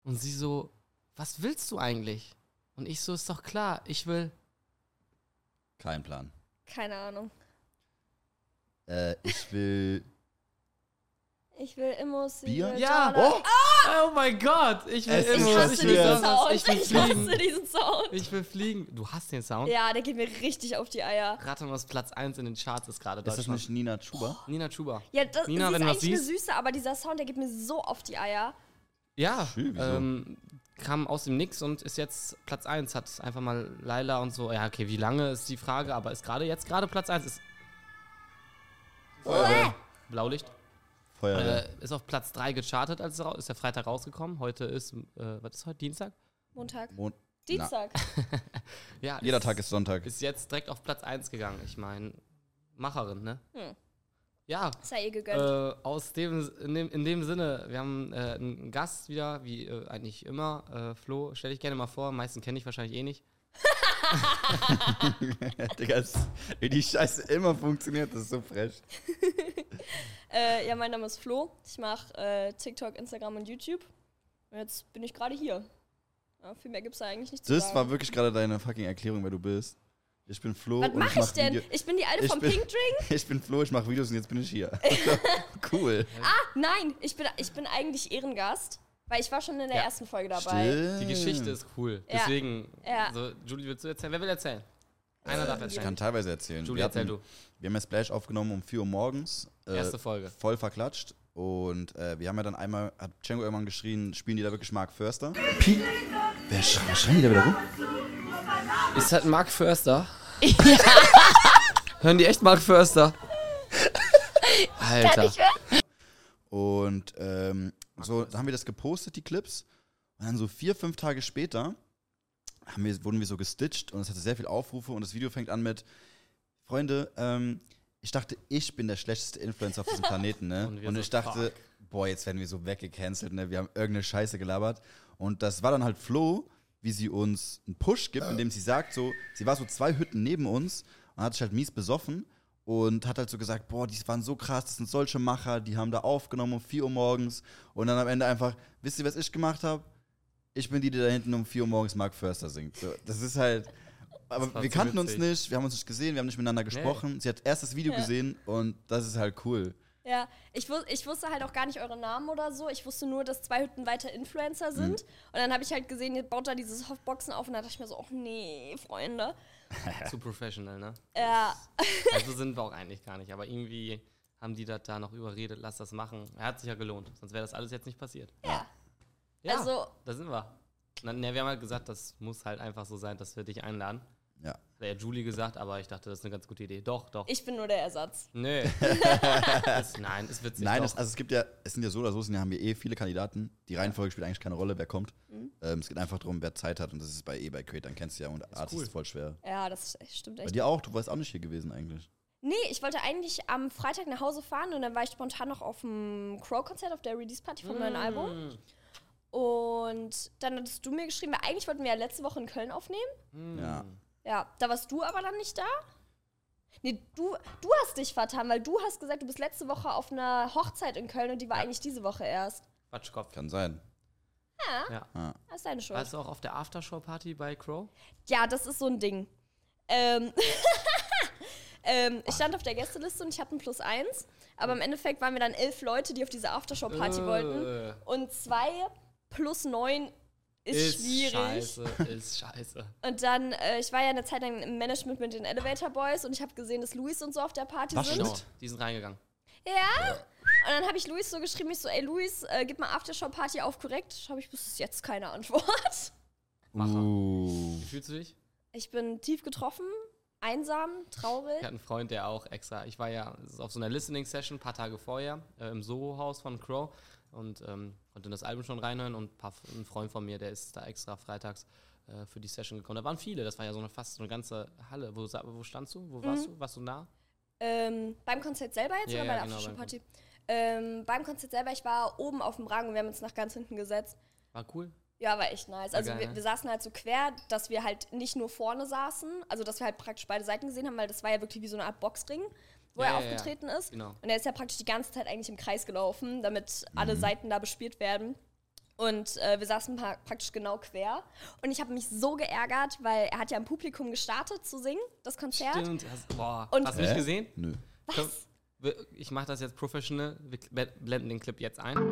Und sie so, was willst du eigentlich? Und ich so, ist doch klar, ich will... Kein Plan. Keine Ahnung. Ich will... Ich will Immos. Bier? Ja! Oh mein Gott! Ich will Es ist immer... was Ich für- will diesen Sound. Ich will Ich fliegen. hasse diesen Sound. Ich will fliegen. Du hast den Sound? Ja, der geht mir richtig auf die Eier. Raten, was Platz 1 in den Charts ist gerade Ist das Deutschland. nicht Nina Chuba? Nina Chuba. Ja, das Nina, sie wenn ist du das eigentlich eine siehst. Süße, aber dieser Sound, der geht mir so auf die Eier. Ja, Schön, wieso? kam aus dem Nix und ist jetzt Platz 1. Hat einfach mal Laila und so. Ja, okay, wie lange ist die Frage, aber ist gerade Platz 1. Ist Blaulicht. Feuerwehr. Ist auf Platz 3 gechartet, ist der Freitag rausgekommen. Heute ist, was ist heute, Dienstag? Montag. Na, Dienstag. Ja, jeder Tag ist Sonntag. Ist jetzt direkt auf Platz 1 gegangen. Ich meine, Macherin, ne? Hm. Ja, Sei ihr gegönnt. in dem Sinne, wir haben einen Gast wieder, wie eigentlich immer. Flo, stell dich gerne mal vor, am meisten kenne ich wahrscheinlich eh nicht. Digga, wie die Scheiße immer funktioniert, das ist so frech. Ja, mein Name ist Flo. Ich mache TikTok, Instagram und YouTube. Und jetzt bin ich gerade hier. Ja, viel mehr gibt's da eigentlich nicht zu Das sagen. war wirklich gerade deine fucking Erklärung, wer du bist. Ich bin Flo Was und mache ich denn? Video- Ich bin die Alte vom bin- Pink Drink? Ich bin Flo, ich mache Videos und jetzt bin ich hier. Cool. Nein, ich bin eigentlich Ehrengast, weil ich war schon in der Ja. ersten Folge dabei. Stimmt. Die Geschichte ist cool. Ja. Deswegen, Ja. so, Julie, willst du erzählen? Wer will erzählen? Einer darf Ich erzählen. kann teilweise erzählen. Julie, wir erzähl du. Wir haben ja Splash aufgenommen um 4 Uhr morgens. Erste Folge. Voll verklatscht. Und wir haben ja dann einmal, hat Django irgendwann geschrien, spielen die da wirklich Mark Förster? Was schreien die da wieder rum? Ist halt Mark Förster? Hören die echt Mark Förster? Alter. Und so, dann haben wir das gepostet, die Clips. Und dann so 4, 5 Tage später wurden wir so gestitcht und es hatte sehr viel Aufrufe und das Video fängt an mit: Freunde, ich dachte, ich bin der schlechteste Influencer auf diesem Planeten, ne? Und wir Und so, ich dachte, boah, jetzt werden wir so weggecancelt, ne? Wir haben irgendeine Scheiße gelabert. Und das war dann halt Flo, wie sie uns einen Push gibt, indem sie sagt, so, sie war so 2 Hütten neben uns und hat sich halt mies besoffen und hat halt so gesagt, boah, die waren so krass, das sind solche Macher, die haben da aufgenommen um 4 Uhr morgens und dann am Ende einfach, wisst ihr, was ich gemacht habe? Ich bin die da hinten um 4 Uhr morgens Mark Förster singt. So, das ist halt, aber war wir zu kannten uns witzig. nicht, wir haben uns nicht gesehen, wir haben nicht miteinander gesprochen. Sie hat erst das Video gesehen und das ist halt cool. Ja, ich wusste halt auch gar nicht eure Namen oder so. Ich wusste nur, dass 2 Hütten weiter Influencer sind. Und dann habe ich halt gesehen, ihr baut da diese Softboxen auf und da dachte ich mir so, ach nee, Freunde. Zu professional, ne? Ja, Also sind wir auch eigentlich gar nicht. Aber irgendwie haben die das da noch überredet, lass das machen. Er hat sich ja gelohnt, sonst wäre das alles jetzt nicht passiert. ja. Ja, Also- da sind wir. Ne, wir haben halt gesagt, das muss halt einfach so sein, dass wir dich einladen. Ja. Hat ja Julie gesagt, aber ich dachte, das ist eine ganz gute Idee. Doch. Ich bin nur der Ersatz. Nö. Nein, ist witzig. Nein, doch. es sind ja so oder so, haben wir viele Kandidaten. Die Reihenfolge spielt eigentlich keine Rolle, wer kommt. Es geht einfach darum, wer Zeit hat und das ist bei Creatern, kennst du ja, und Artist cool. ist voll schwer. Ja, das stimmt Bei echt. dir auch, du warst auch nicht hier gewesen eigentlich. Nee, ich wollte eigentlich am Freitag nach Hause fahren und dann war ich spontan noch auf dem Crow-Konzert, auf der Release-Party vom neuen Album. Und dann hattest du mir geschrieben, weil eigentlich wollten wir ja letzte Woche in Köln aufnehmen. Ja. Ja, da warst du aber dann nicht da. Nee, du hast dich vertan, weil du hast gesagt, du bist letzte Woche auf einer Hochzeit in Köln und die war eigentlich diese Woche erst. Quatschkopf. Kann sein. Ja. Das ist deine Schuld. Warst du auch auf der Aftershow-Party bei Crow? Ja, das ist so ein Ding. Ich stand auf der Gästeliste und ich hatte ein +1. Aber im Endeffekt waren wir dann 11 Leute, die auf diese Aftershow-Party wollten. Und 2 + 9 ist schwierig. Ist scheiße. Und dann, ich war ja eine Zeit lang im Management mit den Elevator Boys und ich habe gesehen, dass Luis und so auf der Party Was sind. stimmt? Genau, die sind reingegangen. Ja. Und dann habe ich Luis so geschrieben, ich so, ey Luis, gib mal Aftershow-Party auf korrekt. Habe ich bis jetzt keine Antwort. Macher. Wie fühlst du dich? Ich bin tief getroffen, einsam, traurig. Ich hatte einen Freund, der auch extra, ich war ja auf so einer Listening-Session ein paar Tage vorher im Soho-Haus von Crow und konnte das Album schon reinhören und ein Freund von mir, der ist da extra freitags für die Session gekommen. Da waren viele, das war ja fast so eine ganze Halle. Wo standst du? Wo warst du? Warst du nah? Beim Konzert selber jetzt Ja, oder bei der genau, Aftershow-Party? Beim Konzert selber, ich war oben auf dem Rang und wir haben uns nach ganz hinten gesetzt. War cool. Ja, war echt nice. Also geil, ne? wir saßen halt so quer, dass wir halt nicht nur vorne saßen, also dass wir halt praktisch beide Seiten gesehen haben, weil das war ja wirklich wie so eine Art Boxring, wo er aufgetreten ist. Genau. Und er ist ja praktisch die ganze Zeit eigentlich im Kreis gelaufen, damit alle Seiten da bespielt werden. Und wir saßen praktisch genau quer. Und ich habe mich so geärgert, weil er hat ja im Publikum gestartet zu singen, das Konzert. Stimmt. Boah, Und- hast du nicht gesehen? Nö. Komm, ich mache das jetzt professional. Wir blenden den Clip jetzt ein.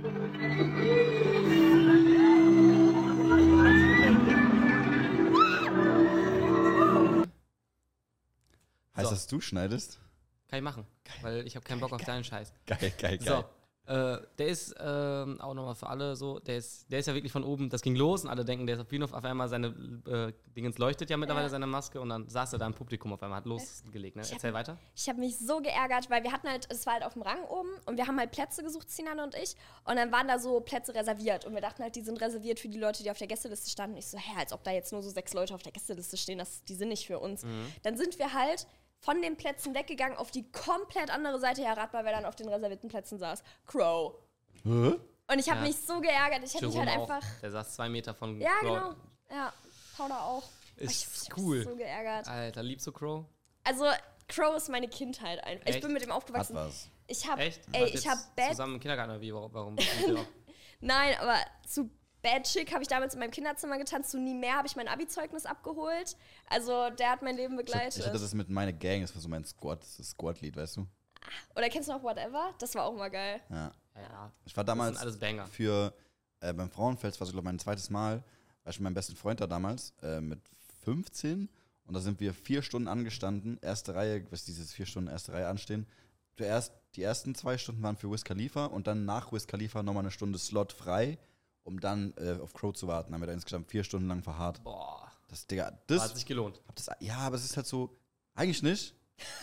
Heißt So. das, du schneidest? Kann ich machen, weil ich habe keinen Bock auf deinen Scheiß. Geil. So, der ist auch nochmal für alle so, der ist ja wirklich von oben, das ging los und alle denken, der ist auf Bühne, auf einmal seine Dingens leuchtet ja mittlerweile seine Maske und dann saß er da im Publikum auf einmal, hat losgelegt, ne? Erzähl weiter. Ich habe mich so geärgert, weil wir hatten halt, es war halt auf dem Rang oben und wir haben halt Plätze gesucht, Sinan und ich. Und dann waren da so Plätze reserviert und wir dachten halt, die sind reserviert für die Leute, die auf der Gästeliste standen. Ich so, als ob da jetzt nur so 6 Leute auf der Gästeliste stehen, die sind nicht für uns. Dann sind wir halt von den Plätzen weggegangen auf die komplett andere Seite, Herr Radbar, wer dann auf den reservierten Plätzen saß. Crow. Hä? Und ich habe mich so geärgert. Ich hätte mich halt Jerome auch, einfach... der saß 2 Meter von Ja, Crow. genau. Ja, Powder auch. Ist ich hab cool. mich so geärgert. Alter, liebst du Crow? Also, Crow ist meine Kindheit einfach. Ich Echt? bin mit dem Hat aufgewachsen. was. Ich habe Echt? Ey, Wart ich jetzt habe Bad... zusammen im Kindergarten oder wie? Warum? Warum? Nein, aber zu Bad Chick habe ich damals in meinem Kinderzimmer getanzt. Zu Nie mehr habe ich mein Abi-Zeugnis abgeholt. Also, der hat mein Leben begleitet. Ich hatte das mit meine Gang, das war so mein Squad-Lied, weißt du? Oder kennst du noch Whatever? Das war auch mal geil. Ja. Ja, Ich war das damals sind alles Banger. für beim Frauenfest, war so, glaube ich, mein zweites Mal, war ich mit meinem besten Freund da damals, mit 15. Und da sind wir 4 Stunden angestanden. Erste Reihe, was dieses 4 Stunden erste Reihe anstehen. Die ersten 2 Stunden waren für Wiz Khalifa und dann nach Wiz Khalifa nochmal eine Stunde Slot frei, um dann auf Crow zu warten. Haben wir da insgesamt 4 Stunden lang verharrt. Boah, Das, Digga, hat sich gelohnt. ja, aber es ist halt so, eigentlich nicht.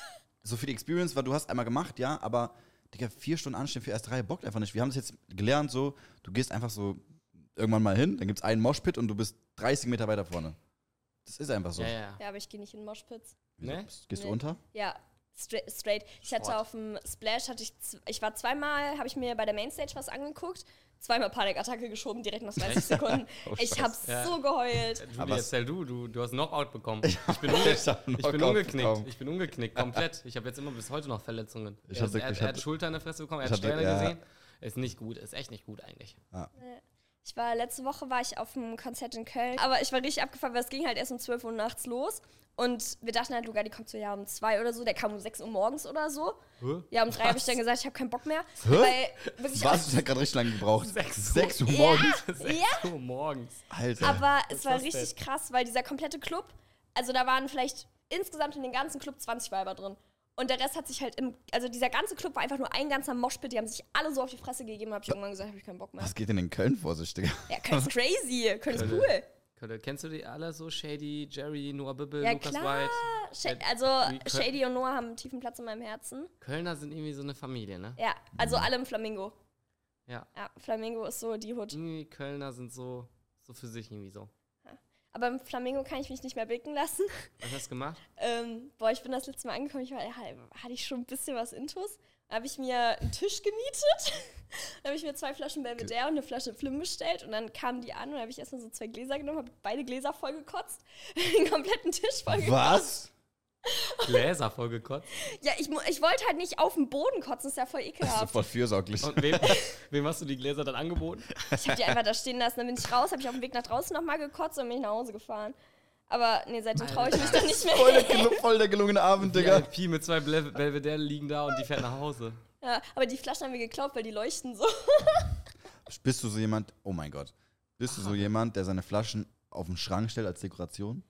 So für die Experience, weil du hast einmal gemacht, ja, aber Digga, 4 Stunden anstehen für erste Reihe bockt einfach nicht. Wir haben das jetzt gelernt, so, du gehst einfach so irgendwann mal hin, dann gibt's einen Moshpit und du bist 30 Meter weiter vorne. Das ist einfach so. Ja. Ja, aber ich gehe nicht in Moshpits. Wieso? Ne? Gehst du Nee. unter? Ja, straight. Ich hatte Sport. auf dem Splash, ich war zweimal, habe ich mir bei der Mainstage was angeguckt, zweimal Panikattacke geschoben, direkt nach 30 Sekunden. Oh, Ich Scheiße. habe Ja. so geheult. Julie, Aber erzähl du hast Knockout bekommen. Ich bin, Ich hab ich bin Knockout umgeknickt. bekommen. Ich bin umgeknickt, komplett. Ich habe jetzt immer bis heute noch Verletzungen. Ich Er hatte- hat Schulter in der Fresse bekommen, er ich hat hatte- Sterne ja. gesehen. Ist nicht gut, ist echt nicht gut eigentlich. Letzte Woche war ich auf einem Konzert in Köln, aber ich war richtig abgefahren, weil es ging halt erst um 12 Uhr nachts los. Und wir dachten halt, Luca, die kommt so ja um 2 oder so, der kam um 6 Uhr morgens oder so. Hä? Ja, um 3 habe ich dann gesagt, ich habe keinen Bock mehr. Hä? Weil wirklich Was? Ich hab gerade richtig lange gebraucht. 6 Uhr morgens? 6 Uhr morgens. Alter. Aber es war das richtig krass, weil dieser komplette Club, also da waren vielleicht insgesamt in den ganzen Club 20 Weiber drin. Und der Rest hat sich halt also dieser ganze Club war einfach nur ein ganzer Moshpit, die haben sich alle so auf die Fresse gegeben, habe ich irgendwann gesagt, habe ich keinen Bock mehr. Was geht denn in Köln vor sich, Digga? Ja, Köln ist crazy, Köln ist Köln. cool. Kennst du die alle so? Shady, Jerry, Noah Bibbel, Ja, Lukas klar. White? Also Wie Köln- Shady und Noah haben einen tiefen Platz in meinem Herzen. Kölner sind irgendwie so eine Familie, ne? Ja, also alle im Flamingo. Ja. Ja, Flamingo ist so die Hood. Irgendwie Kölner sind so für sich irgendwie so. Aber im Flamingo kann ich mich nicht mehr blicken lassen. Was hast du gemacht? Ich bin das letzte Mal angekommen, hatte ich schon ein bisschen was Intus. Da habe ich mir einen Tisch gemietet. Dann habe ich mir 2 Flaschen Belvedere und eine Flasche Flim bestellt. Und dann kamen die an und dann habe ich erstmal so 2 Gläser genommen, habe beide Gläser voll gekotzt. Den kompletten Tisch voll gekotzt. Was? Gläser vollgekotzt. Ja, ich wollte halt nicht auf den Boden kotzen, das ist ja voll Das ist ekelhaft. voll fürsorglich. Und wem hast du die Gläser dann angeboten? Ich habe die einfach da stehen lassen. Dann bin ich raus, habe ich auf dem Weg nach draußen nochmal gekotzt und bin ich nach Hause gefahren. Aber nee, seitdem traue ich mich dann nicht mehr. Voll der gelungene Abend, Digga. Pi mit 2 Belvedere liegen da und die fährt nach Hause. Ja, aber die Flaschen haben wir geklaut, weil die leuchten so. Bist du so jemand, oh mein Gott, bist du so jemand, der seine Flaschen auf den Schrank stellt als Dekoration?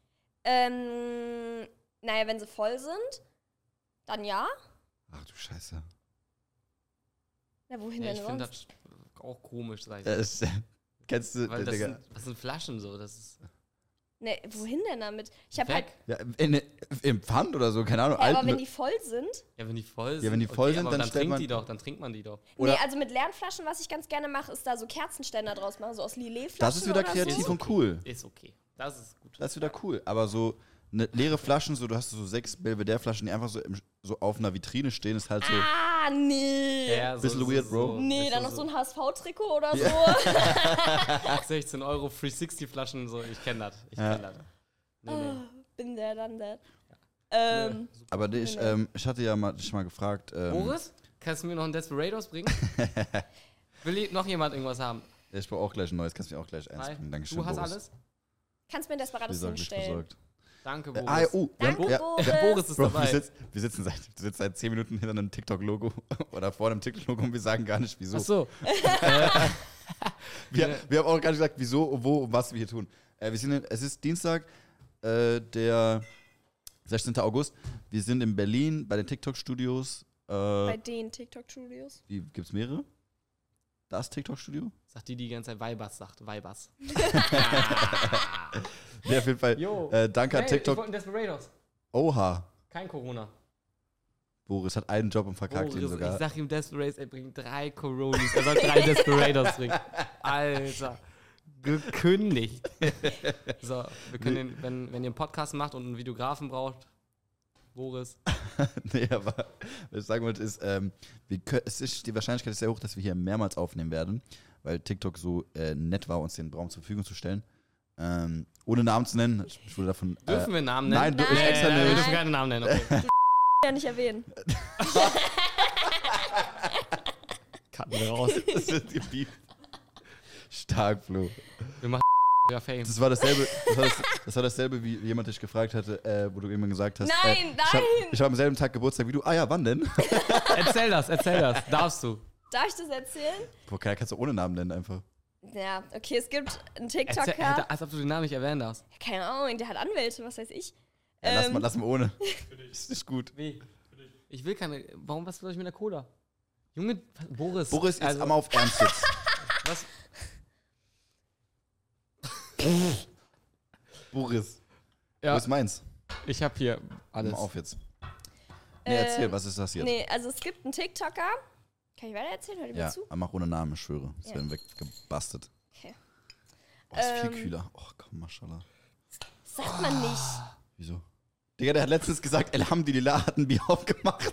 Naja, wenn sie voll sind, dann ja. Ach du Scheiße. Na, wohin Ja, denn ich finde sonst? das auch komisch, sag ich. Das, kennst du, Weil Digga? das sind Flaschen so, das ist Ne, wohin denn damit? Ich habe halt. weg. Ja, im Pfand oder so, keine Ahnung. Ja, aber alten- wenn die voll sind. Ja, wenn die voll sind. Ja, wenn die voll sind, aber dann dann stellt trinkt man- die doch, dann trinkt man die doch. Oder- Nee, also mit leeren Flaschen, was ich ganz gerne mache, ist da so Kerzenständer draus machen, so aus Lillet-Flaschen. das ist wieder oder kreativ so. und cool. Ist okay. Das ist gut. Das ist wieder cool. Aber so leere Flaschen, so du hast so 6 Belvedere-Flaschen, die einfach so auf einer Vitrine stehen, ist halt so. Ah, nee. Ja, Bisschen weird, Bro. Nee, ist dann noch so ein HSV-Trikot oder so. 16 Euro 360-Flaschen, so, ich kenne das. Ich Ja. kenne das. Nee. Bin der, dann der. Nö, super. Aber ich hatte ja dich mal gefragt. Boris, kannst du mir noch einen Desperados bringen? Will noch jemand irgendwas haben? Ja, ich brauche auch gleich ein neues. Kannst du mir auch gleich eins Hi. bringen. Dankeschön, Du hast Boris. alles? Kannst mir das Desperados Besorglich hinstellen? versorgt. Danke, Boris. Danke, Boris. Boris ist Bro, dabei. wir sitzen seit 10 Minuten hinter einem TikTok-Logo oder vor einem TikTok-Logo und wir sagen gar nicht, wieso. Ach so. Wir haben auch gar nicht gesagt, wieso, wo und was wir hier tun. Es ist Dienstag, der 16. August. Wir sind in Berlin bei den TikTok-Studios. Bei den TikTok-Studios. Gibt es mehrere? Das TikTok-Studio? Sagt die ganze Zeit Weibers sagt. Weibers. Ja, auf jeden Fall. Jo. Danke an Ich TikTok. wollte Desperados. Oha. Kein Corona. Boris hat einen Job und verkackt ihn Boris, sogar. ich sag ihm Desperados, er bringt 3 Coronis. Er soll 3 Desperados bringen. Alter. Gekündigt. So, wir können wenn ihr einen Podcast macht und einen Videografen braucht, Boris. Nee, aber was ich sagen wollte ist, die Wahrscheinlichkeit ist sehr hoch, dass wir hier mehrmals aufnehmen werden, weil TikTok so nett war, uns den Raum zur Verfügung zu stellen. Ohne Namen zu nennen. Ich wurde davon. Dürfen wir Namen nennen? Nein, ich extra wir nicht. dürfen keine Namen nennen. Okay. Ja, nicht erwähnen. Cutten wir raus. Das ist die Beef. Stark, Flo. Wir machen ja Fame. Das war dasselbe, wie jemand dich gefragt hatte, wo du irgendwann gesagt hast. Nein, Ich hab am selben Tag Geburtstag wie du. Ah ja, wann denn? Erzähl das. Darfst du. Darf ich das erzählen? Boah, kannst du ohne Namen nennen einfach. Ja, okay, es gibt einen Erzähl, TikToker. als ob du den Namen nicht erwähnen darfst. Keine Ahnung, der hat Anwälte, was weiß ich. Ja, lass mal ohne. Ist nicht gut. Wie? Ich will keine. Was soll ich mit der Cola? Junge, Boris. Boris, jetzt einmal auf Ernst jetzt. Was? Boris. Ja, Wo ist meins? ich hab hier alles. Mal auf jetzt. Nee, erzähl, was ist das jetzt? Nee, also es gibt einen TikToker. Kann ich weiter erzählen? Hört ihr mir Ja, zu? mach ohne Namen, ich schwöre. Das Ja. werden weggebastelt. Okay. Oh, ist viel kühler. Oh, komm, Maschallah. Sagt man nicht. Wieso? Digga, der hat letztens gesagt, Elhamdülillah hat ein Bier aufgemacht.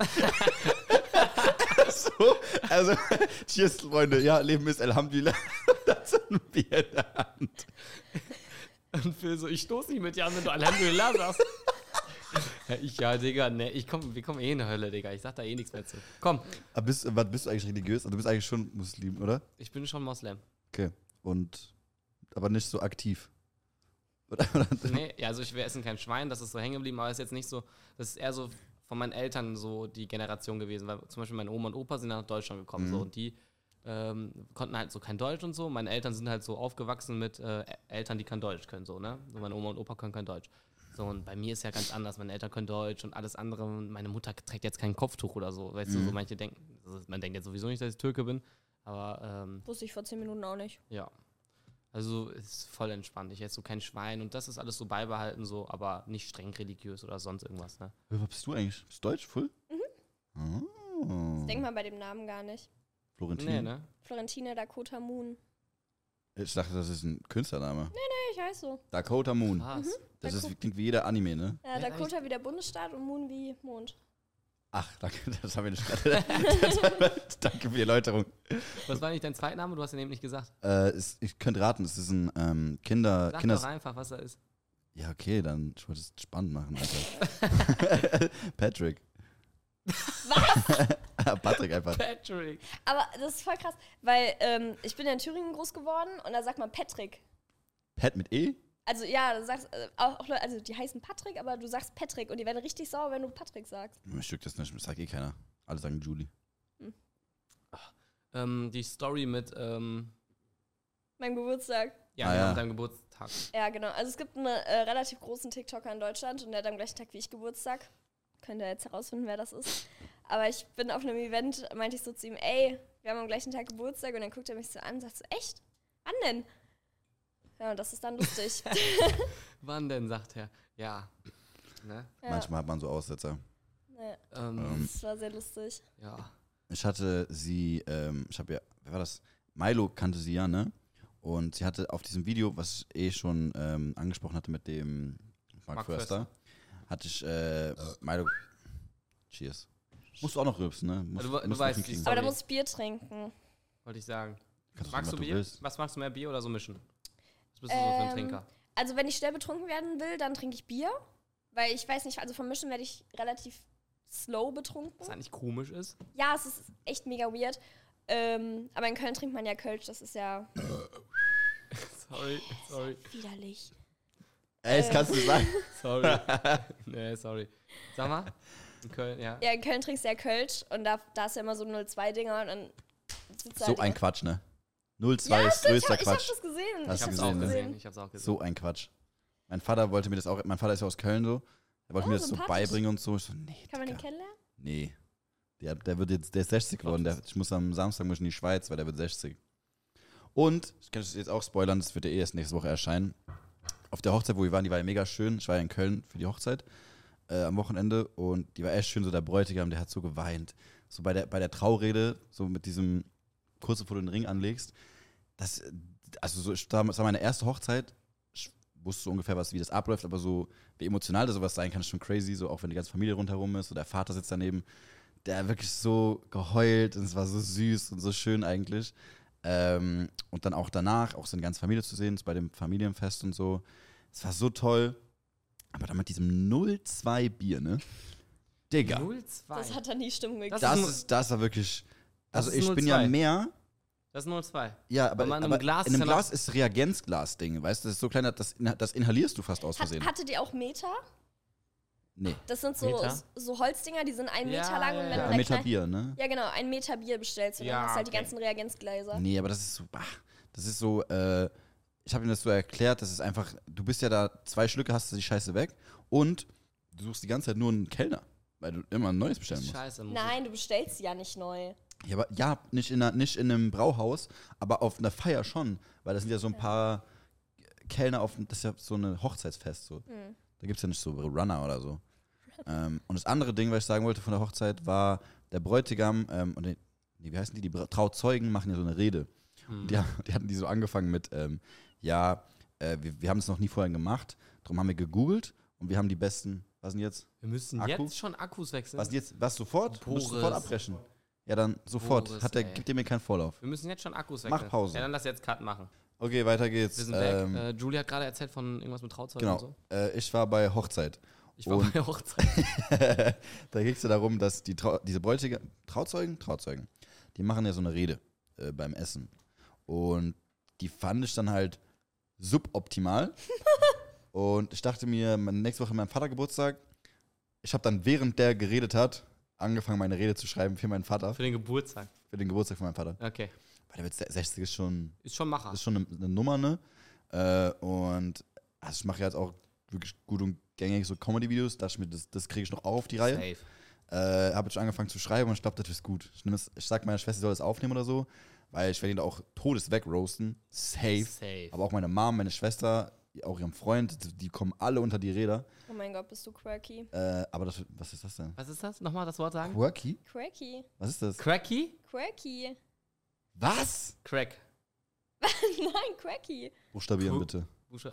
also, cheers, Freunde. Ja, Leben ist Elhamdülillah. Das ist ein Bier in der Hand. Und Phil so, ich stoß nicht mit dir an, wenn du Alhamdulillah sagst. Ja, Digga, ne, wir kommen eh in die Hölle, Digga. Ich sag da eh nichts mehr zu. Komm. Aber bist du eigentlich religiös? Also, du bist eigentlich schon Muslim, oder? Ich bin schon Moslem. Okay. Aber nicht so aktiv. Nee, ja, also wir essen kein Schwein, das ist so hängen geblieben, aber ist jetzt nicht so, das ist eher so von meinen Eltern so die Generation gewesen, weil zum Beispiel meine Oma und Opa sind nach Deutschland gekommen so, und die konnten halt so kein Deutsch und so. Meine Eltern sind halt so aufgewachsen mit Eltern, die kein Deutsch können, so, ne? So, meine Oma und Opa können kein Deutsch. So, und bei mir ist ja ganz anders. Meine Eltern können Deutsch und alles andere. Meine Mutter trägt jetzt kein Kopftuch oder so. Weißt du, so manche denken, man denkt jetzt sowieso nicht, dass ich Türke bin, aber Wusste ich vor 10 Minuten auch nicht. ja. Also ist voll entspannt. Ich esse so kein Schwein und das ist alles so beibehalten, so, aber nicht streng religiös oder sonst irgendwas, ne? Was bist du eigentlich? Bist du Deutsch, voll? Das denkt man bei dem Namen gar nicht. Florentin? Nee, ne? Florentina Dakota Moon. Ich dachte, das ist ein Künstlername. Nee, ich heiß so. Dakota Moon. Krass. Klingt wie jeder Anime, ne? Ja, Dakota wie der Bundesstaat und Moon wie Mond. Ach, danke, das haben wir nicht. Danke für die Erläuterung. Was war nicht dein Zweitname? Du hast den eben nicht gesagt. Ich könnte raten, es ist ein Sag doch einfach, was er ist. Ja, okay, dann ich wollte es spannend machen, Alter. Patrick. Was? Patrick einfach. Patrick. Aber das ist voll krass, weil ich bin ja in Thüringen groß geworden und da sagt man Patrick. Pat mit E? Also ja, du sagst auch Leute, also die heißen Patrick, aber du sagst Patrick und die werden richtig sauer, wenn du Patrick sagst. Ich stück das nicht, das sagt eh keiner. Alle sagen Julie. Die Story mit, Mein Geburtstag. Ja. mit deinem Geburtstag. Ja, genau. Also es gibt einen relativ großen TikToker in Deutschland und der hat am gleichen Tag wie ich Geburtstag. Könnt ihr jetzt herausfinden, wer das ist. Aber ich bin auf einem Event, meinte ich so zu ihm, ey, wir haben am gleichen Tag Geburtstag und dann guckt er mich so an und sagt so, echt? Wann denn? Ja, und das ist dann lustig. Wann denn, sagt er. Ja. Ne? Ja. Manchmal hat man so Aussetzer. Ja, das war sehr lustig. Ja. Ich hatte sie, wer war das? Milo kannte sie ja, ne? Und sie hatte auf diesem Video, was ich eh schon angesprochen hatte mit dem Mark Förster, hatte ich Milo. Cheers. Musst du auch noch rülpsen, ne? Du musst weißt, noch hinkriegen. Aber da musst du Bier trinken. Wollte ich sagen. Kannst Magst machen, du was Bier? willst. Was magst du mehr, Bier oder so mischen? Was bist du so für ein Trinker? Also wenn ich schnell betrunken werden will, dann trinke ich Bier. Weil ich weiß nicht, also vom Mischen werde ich relativ slow betrunken. Was eigentlich komisch ist. Ja, es ist echt mega weird. Aber in Köln trinkt man ja Kölsch, das ist ja Sorry. widerlich. Ey, das kannst du sagen. Sorry. Nee, sorry. Sag mal. In Köln, ja. Ja, in Köln trinkst du ja Kölsch und da ist ja immer so 0,2-Dinger und dann sitzt So ein Quatsch, ne? 0,2 Ja, ist stimmt, größter ich hab Quatsch. das gesehen. Hast Ich du hab's gesehen, auch ne? gesehen. Ich hab's auch gesehen. So ein Quatsch. Mein Vater wollte mir das auch, mein Vater ist ja aus Köln so. Er wollte Oh, mir das so sympathisch. beibringen und so. Ich so, nee, Kann man den Digga. kennenlernen? Nee. Der ist 60 geworden. Ich muss am Samstag in die Schweiz, weil der wird 60. Und, ich kann das jetzt auch spoilern, das wird ja erst nächste Woche erscheinen. Auf der Hochzeit, wo wir waren, die war ja mega schön. Ich war ja in Köln für die Hochzeit am Wochenende und die war echt schön, so der Bräutigam, der hat so geweint. So bei der Traurede, so mit diesem, kurz bevor du den Ring anlegst, das war meine erste Hochzeit. Ich wusste so ungefähr, wie das abläuft, aber so, wie emotional das sowas sein kann, ist schon crazy, so auch wenn die ganze Familie rundherum ist, so der Vater sitzt daneben, der hat wirklich so geheult und es war so süß und so schön eigentlich. Und dann auch danach, auch seine ganze Familie zu sehen, bei dem Familienfest und so. Es war so toll. Aber dann mit diesem 0,2 Bier, ne? Digga. 0,2. Das hat dann die Stimmung gekriegt. Das war wirklich. Also Das ist ich bin ja 0,2. mehr. Das ist 0,2. Ja, aber, Wenn man in aber einem Glas in einem ist ja Glas ist Reagenzglas-Ding, weißt du? Das ist so klein, das inhalierst du fast aus Versehen. Hattet ihr auch Meter? Nee. Das sind so, Meter? so Holzdinger, die sind 1 Ja, Meter lang ja, und wenn ja. du Ein da Meter klein- Bier, ne? Ja, genau, 1 Meter Bier bestellst und Ja, dann hast du halt die okay. ganzen Reagenzgläser. Nee, aber das ist so. Ich habe ihm das so erklärt, das ist einfach, du bist ja da, 2 Schlücke hast du die Scheiße weg und du suchst die ganze Zeit nur einen Kellner, weil du immer ein neues bestellen musst. Scheiße. Nein, du bestellst sie ja nicht neu. Ja, aber ja, nicht in einem Brauhaus, aber auf einer Feier schon, weil das sind ja so ein paar Kellner das ist ja so ein Hochzeitsfest so. Da gibt es ja nicht so Runner oder so. Und das andere Ding, was ich sagen wollte von der Hochzeit, war der Bräutigam wie heißen die? Die Trauzeugen machen ja so eine Rede. Und die hatten die so angefangen mit, wir haben es noch nie vorher gemacht, darum haben wir gegoogelt und wir haben die besten, was denn jetzt? Wir müssen Akku? jetzt schon Akkus wechseln. Was sofort? Du musst Boris. sofort abbrechen. Ja, dann sofort. Boris, Gibt ihr mir keinen Vorlauf. Wir müssen jetzt schon Akkus Mach wechseln. Pause. Ja, dann lass jetzt Cut machen. Okay, weiter geht's. Wir sind weg. Julie hat gerade erzählt von irgendwas mit Trauzeugen und Genau. so. Ich war bei Hochzeit. Ich war Und- bei Hochzeit. Da ging es ja darum, dass diese Bräutigam, Trauzeugen, die machen ja so eine Rede beim Essen. Und die fand ich dann halt suboptimal. Und ich dachte mir, nächste Woche mein Vater Geburtstag. Ich habe dann, während der geredet hat, angefangen, meine Rede zu schreiben für meinen Vater, Für den Geburtstag. für den Geburtstag von meinem Vater. Okay. Weil der wird 60 ist schon Ist schon Macher. Das ist schon eine Nummer, ne? Und also ich mache jetzt auch wirklich gut und gängig so Comedy-Videos, dachte ich mir, das kriege ich noch auch auf die Reihe. Safe. Habe jetzt angefangen zu schreiben und ich glaube, das ist gut. Ich sag meiner Schwester, sie soll das aufnehmen oder so, weil ich werde ihn da auch todes wegroasten. Safe. Aber auch meine Mom, meine Schwester, auch ihrem Freund, die kommen alle unter die Räder. Oh mein Gott, bist du quirky. Aber was ist das denn? Was ist das? Nochmal das Wort sagen? Quirky? Quirky. Was ist das? Cracky? Quirky. Was? Crack. Nein, quirky. Buchstabieren bitte.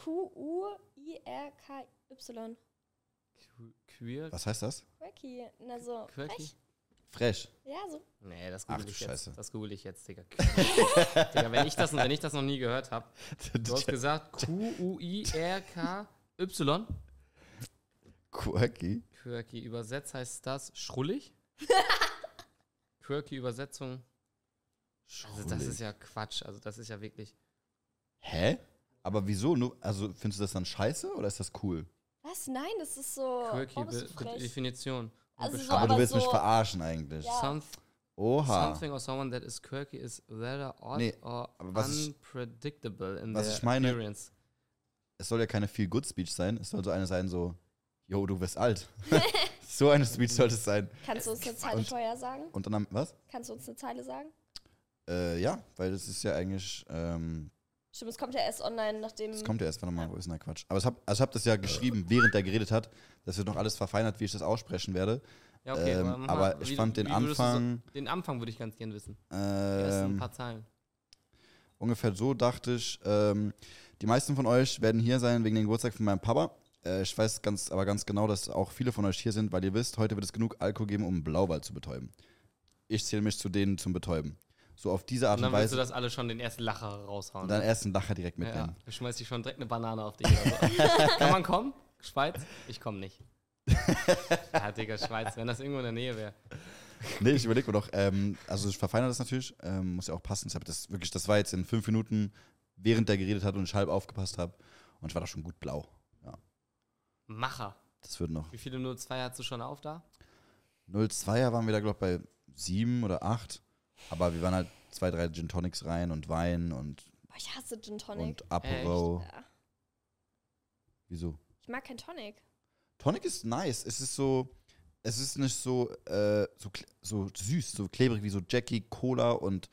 Q-U-I-R-K-Y. Queer? Was heißt das? Quirky. Na so. Quirky? Fresh. Ja, so. Nee, das Ach google du ich jetzt. Scheiße. Das google ich jetzt, Digga. Digga, wenn ich das noch nie gehört habe. Du hast gesagt Q-U-I-R-K-Y. Quirky? Quirky. Übersetzt heißt das schrullig? Quirky Übersetzung. Also das ist ja Quatsch. Also das ist ja wirklich. Hä? Aber wieso? Also findest du das dann scheiße oder ist das cool? Was? Nein, das ist so. Quirky Oh, bist du frech. Definition. Also so, Aber du willst so, mich verarschen eigentlich. Ja. Oha. Something or someone that is quirky is rather odd Nee, or aber was unpredictable in was their ich meine- appearance. Es soll ja keine Feel-Good-Speech sein. Es soll so eine sein, so, yo, du wirst alt. So eine Speech sollte es sein. Kannst du uns eine Zeile Und- vorher sagen? Und dann, was? Kannst du uns eine Zeile sagen? Ja, weil das ist ja eigentlich, Stimmt, es kommt ja erst online, nachdem. das kommt ja erst, warte mal, wo ist denn der Quatsch? Aber ich hab das ja geschrieben, während der geredet hat. Das wird noch alles verfeinert, wie ich das aussprechen werde. Ja, okay, mach mach aber mal, ich fand den wie würdest du Anfang, den Anfang würde ich ganz gern wissen. Die ersten ähm, paar Zeilen. ungefähr so dachte ich, die meisten von euch werden hier sein wegen dem Geburtstag von meinem Papa. Ich weiß aber ganz genau, dass auch viele von euch hier sind, weil ihr wisst, heute wird es genug Alkohol geben, um einen Blauwal zu betäuben. Ich zähle mich zu denen zum Betäuben. So auf diese Art Und und dann willst du Weise. das alle schon den ersten Lacher raushauen. Und dann erst einen Lacher direkt ja, mitnehmen. du schmeißt dich schon direkt eine Banane auf dich oder so. Kann man kommen? Schweiz? Ich komme nicht. Ja, Digga, Schweiz, wenn das irgendwo in der Nähe wäre. Nee, ich überlege mir doch, also ich verfeinere das natürlich, muss ja auch passen. Das war jetzt in 5 Minuten, während der geredet hat und ich halb aufgepasst habe. Und ich war da schon gut blau. Ja, Macher. das wird noch. Wie viele 02 hast du schon auf da? 0,2er waren wir da, glaube ich, bei 7 oder 8. Aber wir waren halt 2, 3 Gin Tonics rein und Wein und Boah, ich hasse Gin Tonic. und Apero. Ja. Wieso? Ich mag kein Tonic. Tonic ist nice. Es ist nicht so süß, so klebrig wie so Jackie, Cola und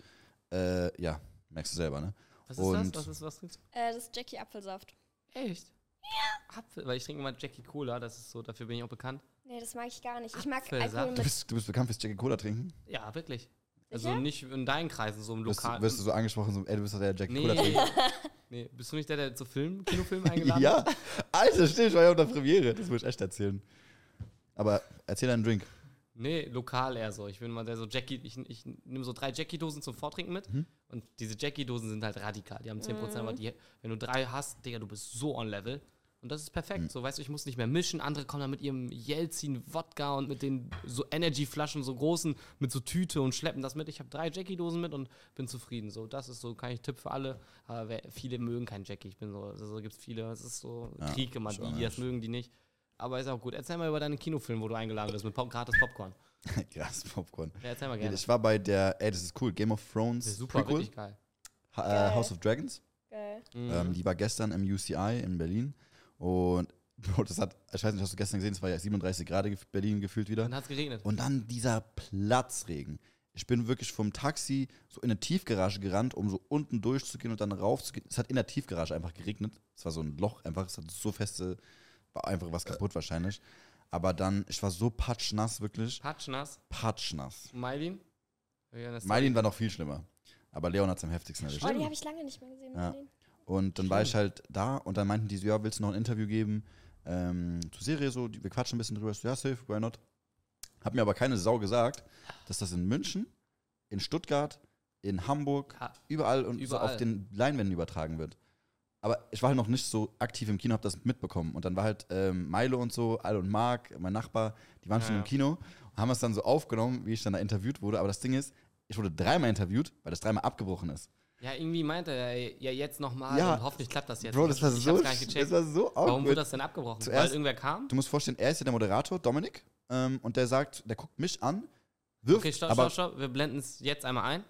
ja, merkst du selber, ne? Was ist das? Was trinkst du? Das ist Jackie Apfelsaft. Echt? Ja. Apfel, weil ich trinke immer Jackie Cola, das ist so, dafür bin ich auch bekannt. Nee, das mag ich gar nicht. Ich mag Apfelsaft? Alkohol mit... Du bist bekannt fürs Jackie Cola trinken? Ja, wirklich. Also Sicher? nicht in deinen Kreisen, so im Lokal. Wirst du so angesprochen, so, ey, du bist doch der Jackie Cola trinkt? Nee, bist du nicht der zu Kinofilmen eingeladen Ja, hat? Alter, stimmt, ich war ja auf der Premiere. Das muss ich echt erzählen. Aber erzähl deinen Drink. Nee, lokal eher so. Ich bin mal der so Jackie, ich nehme so 3 Jackie-Dosen zum Vortrinken mit. Und diese Jackie-Dosen sind halt radikal. Die haben 10%, aber wenn du 3 hast, Digga, du bist so on Level. Und das ist perfekt. So, weißt du, ich muss nicht mehr mischen. Andere kommen dann mit ihrem Jelzin-Wodka und mit den so Energy-Flaschen, so großen, mit so Tüte und schleppen das mit. Ich habe 3 Jackie-Dosen mit und bin zufrieden. So, das ist so, kann ich Tipp für alle. Aber viele mögen keinen Jackie. Ich bin so, also gibt es viele. Es ist so Krieg immer, die das mögen, die nicht. Aber ist auch gut. Erzähl mal über deinen Kinofilm, wo du eingeladen bist, mit gratis Popcorn. Krass, Popcorn. Ja, erzähl mal gerne. Ich war bei das ist cool, Game of Thrones. Das ist super, Prequel, richtig geil. House of Dragons. Geil. Die war gestern im UCI in Berlin. Und Bro, ich weiß nicht, hast du gestern gesehen, es war ja 37 Grad Berlin gefühlt wieder. Dann hat es geregnet. Und dann dieser Platzregen. Ich bin wirklich vom Taxi so in eine Tiefgarage gerannt, um so unten durchzugehen und dann raufzugehen. Es hat in der Tiefgarage einfach geregnet. Es war so ein Loch einfach, es hat so feste, war einfach was kaputt wahrscheinlich. Aber dann, ich war so patschnass wirklich. Patschnass. Meilin? Meilin war noch viel schlimmer. Aber Leon hat es am heftigsten erwischt. Oh, die habe ich lange nicht mehr gesehen. Ja. Und dann war ich halt da und dann meinten die so, ja, willst du noch ein Interview geben zur Serie so, wir quatschen ein bisschen drüber. Ich so, ja, safe, why not? Hab mir aber keine Sau gesagt, dass das in München, in Stuttgart, in Hamburg, überall und so auf den Leinwänden übertragen wird. Aber ich war halt noch nicht so aktiv im Kino, hab das mitbekommen. Und dann war halt Milo und so, Al und Marc, mein Nachbar, die waren schon im Kino und haben es dann so aufgenommen, wie ich dann da interviewt wurde. Aber das Ding ist, ich wurde 3-mal interviewt, weil das 3-mal abgebrochen ist. Ja, irgendwie meinte er, ja, jetzt nochmal und hoffentlich klappt das jetzt. Bro, das war so awkward. Warum wurde das denn abgebrochen? Zuerst, weil irgendwer kam? Du musst vorstellen, er ist ja der Moderator, Dominik, und der sagt, der guckt mich an, wirft, okay, stopp, wir blenden es jetzt einmal ein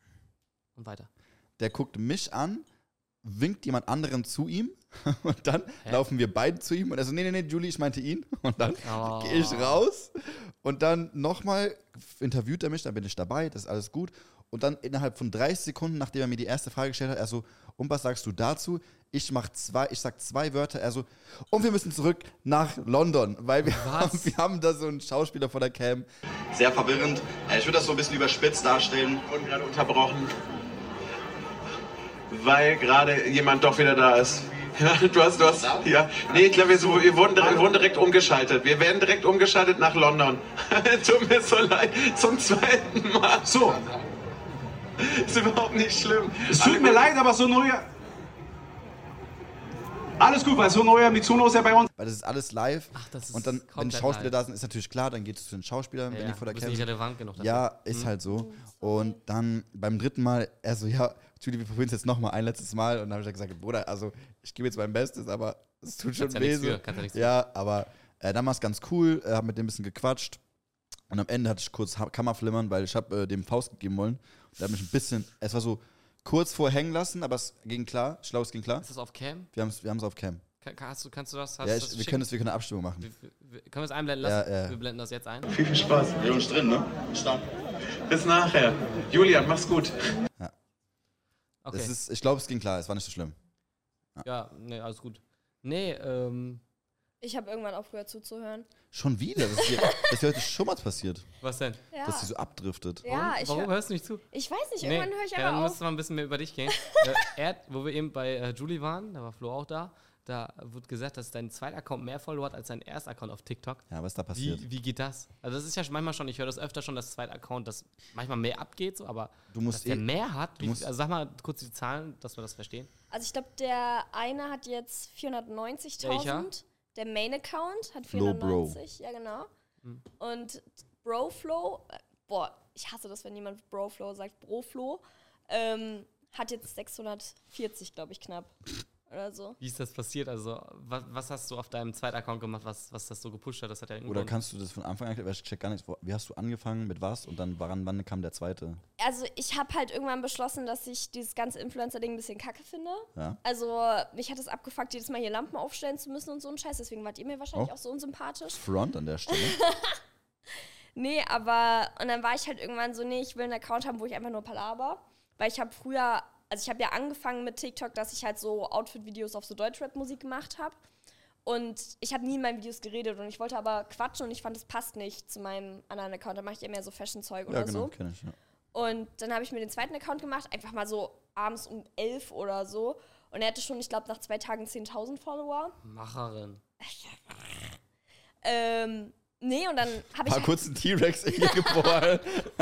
und weiter. Der guckt mich an, winkt jemand anderen zu ihm und dann laufen wir beide zu ihm und er so, nee, Julie, ich meinte ihn. Und dann gehe ich raus und dann nochmal interviewt er mich, dann bin ich dabei, das ist alles gut. Und dann innerhalb von 30 Sekunden, nachdem er mir die erste Frage gestellt hat, er so, und was sagst du dazu? Ich sag 2 Wörter, er so, und wir müssen zurück nach London, weil wir haben da so einen Schauspieler vor der Cam. Sehr verwirrend. Ich würde das so ein bisschen überspitzt darstellen. Und gerade unterbrochen, weil gerade jemand doch wieder da ist. Ja, du hast, ja. Nee, ich glaube, wir wurden direkt umgeschaltet. Wir werden direkt umgeschaltet nach London. Tut mir so leid, zum 2. Mal. So. Ist überhaupt nicht schlimm. Es tut mir leid, aber so neuer. Alles gut, weil so neuer Mitsuno ist ja bei uns. Weil das ist alles live. Ach, das ist und dann, wenn die Schauspieler live. Da sind, ist natürlich klar, dann geht es zu den Schauspielern, wenn die vor der Cam nicht relevant genug dafür. Ja, ist halt so. Und dann beim 3. Mal, er so, ja, Julie, wir probieren es jetzt nochmal ein letztes Mal. Und dann habe ich gesagt, Bruder, also ich gebe jetzt mein Bestes, aber es tut schon weh. Ja, aber dann war es ganz cool, habe mit dem ein bisschen gequatscht. Und am Ende hatte ich kurz Kammerflimmern, weil ich habe dem Faust gegeben wollen. Und der hat mich ein bisschen, es war so kurz vor hängen lassen, aber es ging klar. Ich glaube, es ging klar. Ist das auf Cam? Wir haben es auf Cam. Kannst du das? Ja, wir können eine Abstimmung machen. Können wir es einblenden lassen? Ja. Wir blenden das jetzt ein. Viel Spaß. Wir sind drin, ne? Stark. Bis nachher. Julian, mach's gut. Ja. Okay. Ich glaube, es ging klar. Es war nicht so schlimm. Ja, nee, alles gut. Nee, Ich habe irgendwann aufgehört zuzuhören. Schon wieder? Das ist heute schon mal passiert. Was denn? Ja. Dass sie so abdriftet. Ja, Warum hörst du nicht zu? Ich weiß nicht, irgendwann höre ich Dann aber müsste auf. mal ein bisschen mehr über dich gehen. Wo wir eben bei Julie waren, da war Flo auch da wird gesagt, dass dein zweiter Account mehr Follower hat als dein erster Account auf TikTok. Ja, was ist da passiert? Wie geht das? Also das ist ja manchmal schon, ich höre das öfter schon, dass zweiter Account, das manchmal mehr abgeht, so, aber Du musst dass der mehr hat, also sag mal kurz die Zahlen, dass wir das verstehen. Also ich glaube, der eine hat jetzt 490.000. Der Main-Account hat Flo Bro. 490, ja genau. Und Broflow, boah, ich hasse das, wenn jemand Broflo sagt. Broflo hat jetzt 640, glaube ich, knapp. Oder so. Wie ist das passiert? Also, was hast du auf deinem zweiten Account gemacht, was das so gepusht hat? Das hat ja Oder kannst du das von Anfang an erklären? Ich check gar nicht, wie hast du angefangen, mit was und dann wann kam der zweite? Also ich habe halt irgendwann beschlossen, dass ich dieses ganze Influencer-Ding ein bisschen kacke finde. Ja. Also mich hat es abgefuckt, jedes Mal hier Lampen aufstellen zu müssen und so ein Scheiß. Deswegen wart ihr mir wahrscheinlich auch so unsympathisch. Front an der Stelle. Nee, aber und dann war ich halt irgendwann so, nee, ich will einen Account haben, wo ich einfach nur palaber. Weil ich habe früher, also ich habe ja angefangen mit TikTok, dass ich halt so Outfit-Videos auf so Deutschrap-Musik gemacht habe. Und ich habe nie in meinen Videos geredet und ich wollte aber quatschen und ich fand, es passt nicht zu meinem anderen Account. Da mache ich ja mehr so Fashion-Zeug oder so. Ja, genau, kenn ich, ja. Und dann habe ich mir den zweiten Account gemacht, einfach mal so abends um 11 oder so. Und er hatte schon, ich glaube, nach 2 Tagen 10.000 Follower. Macherin. Nee, und dann habe ich... Mal kurz einen T-Rex in hier geboren.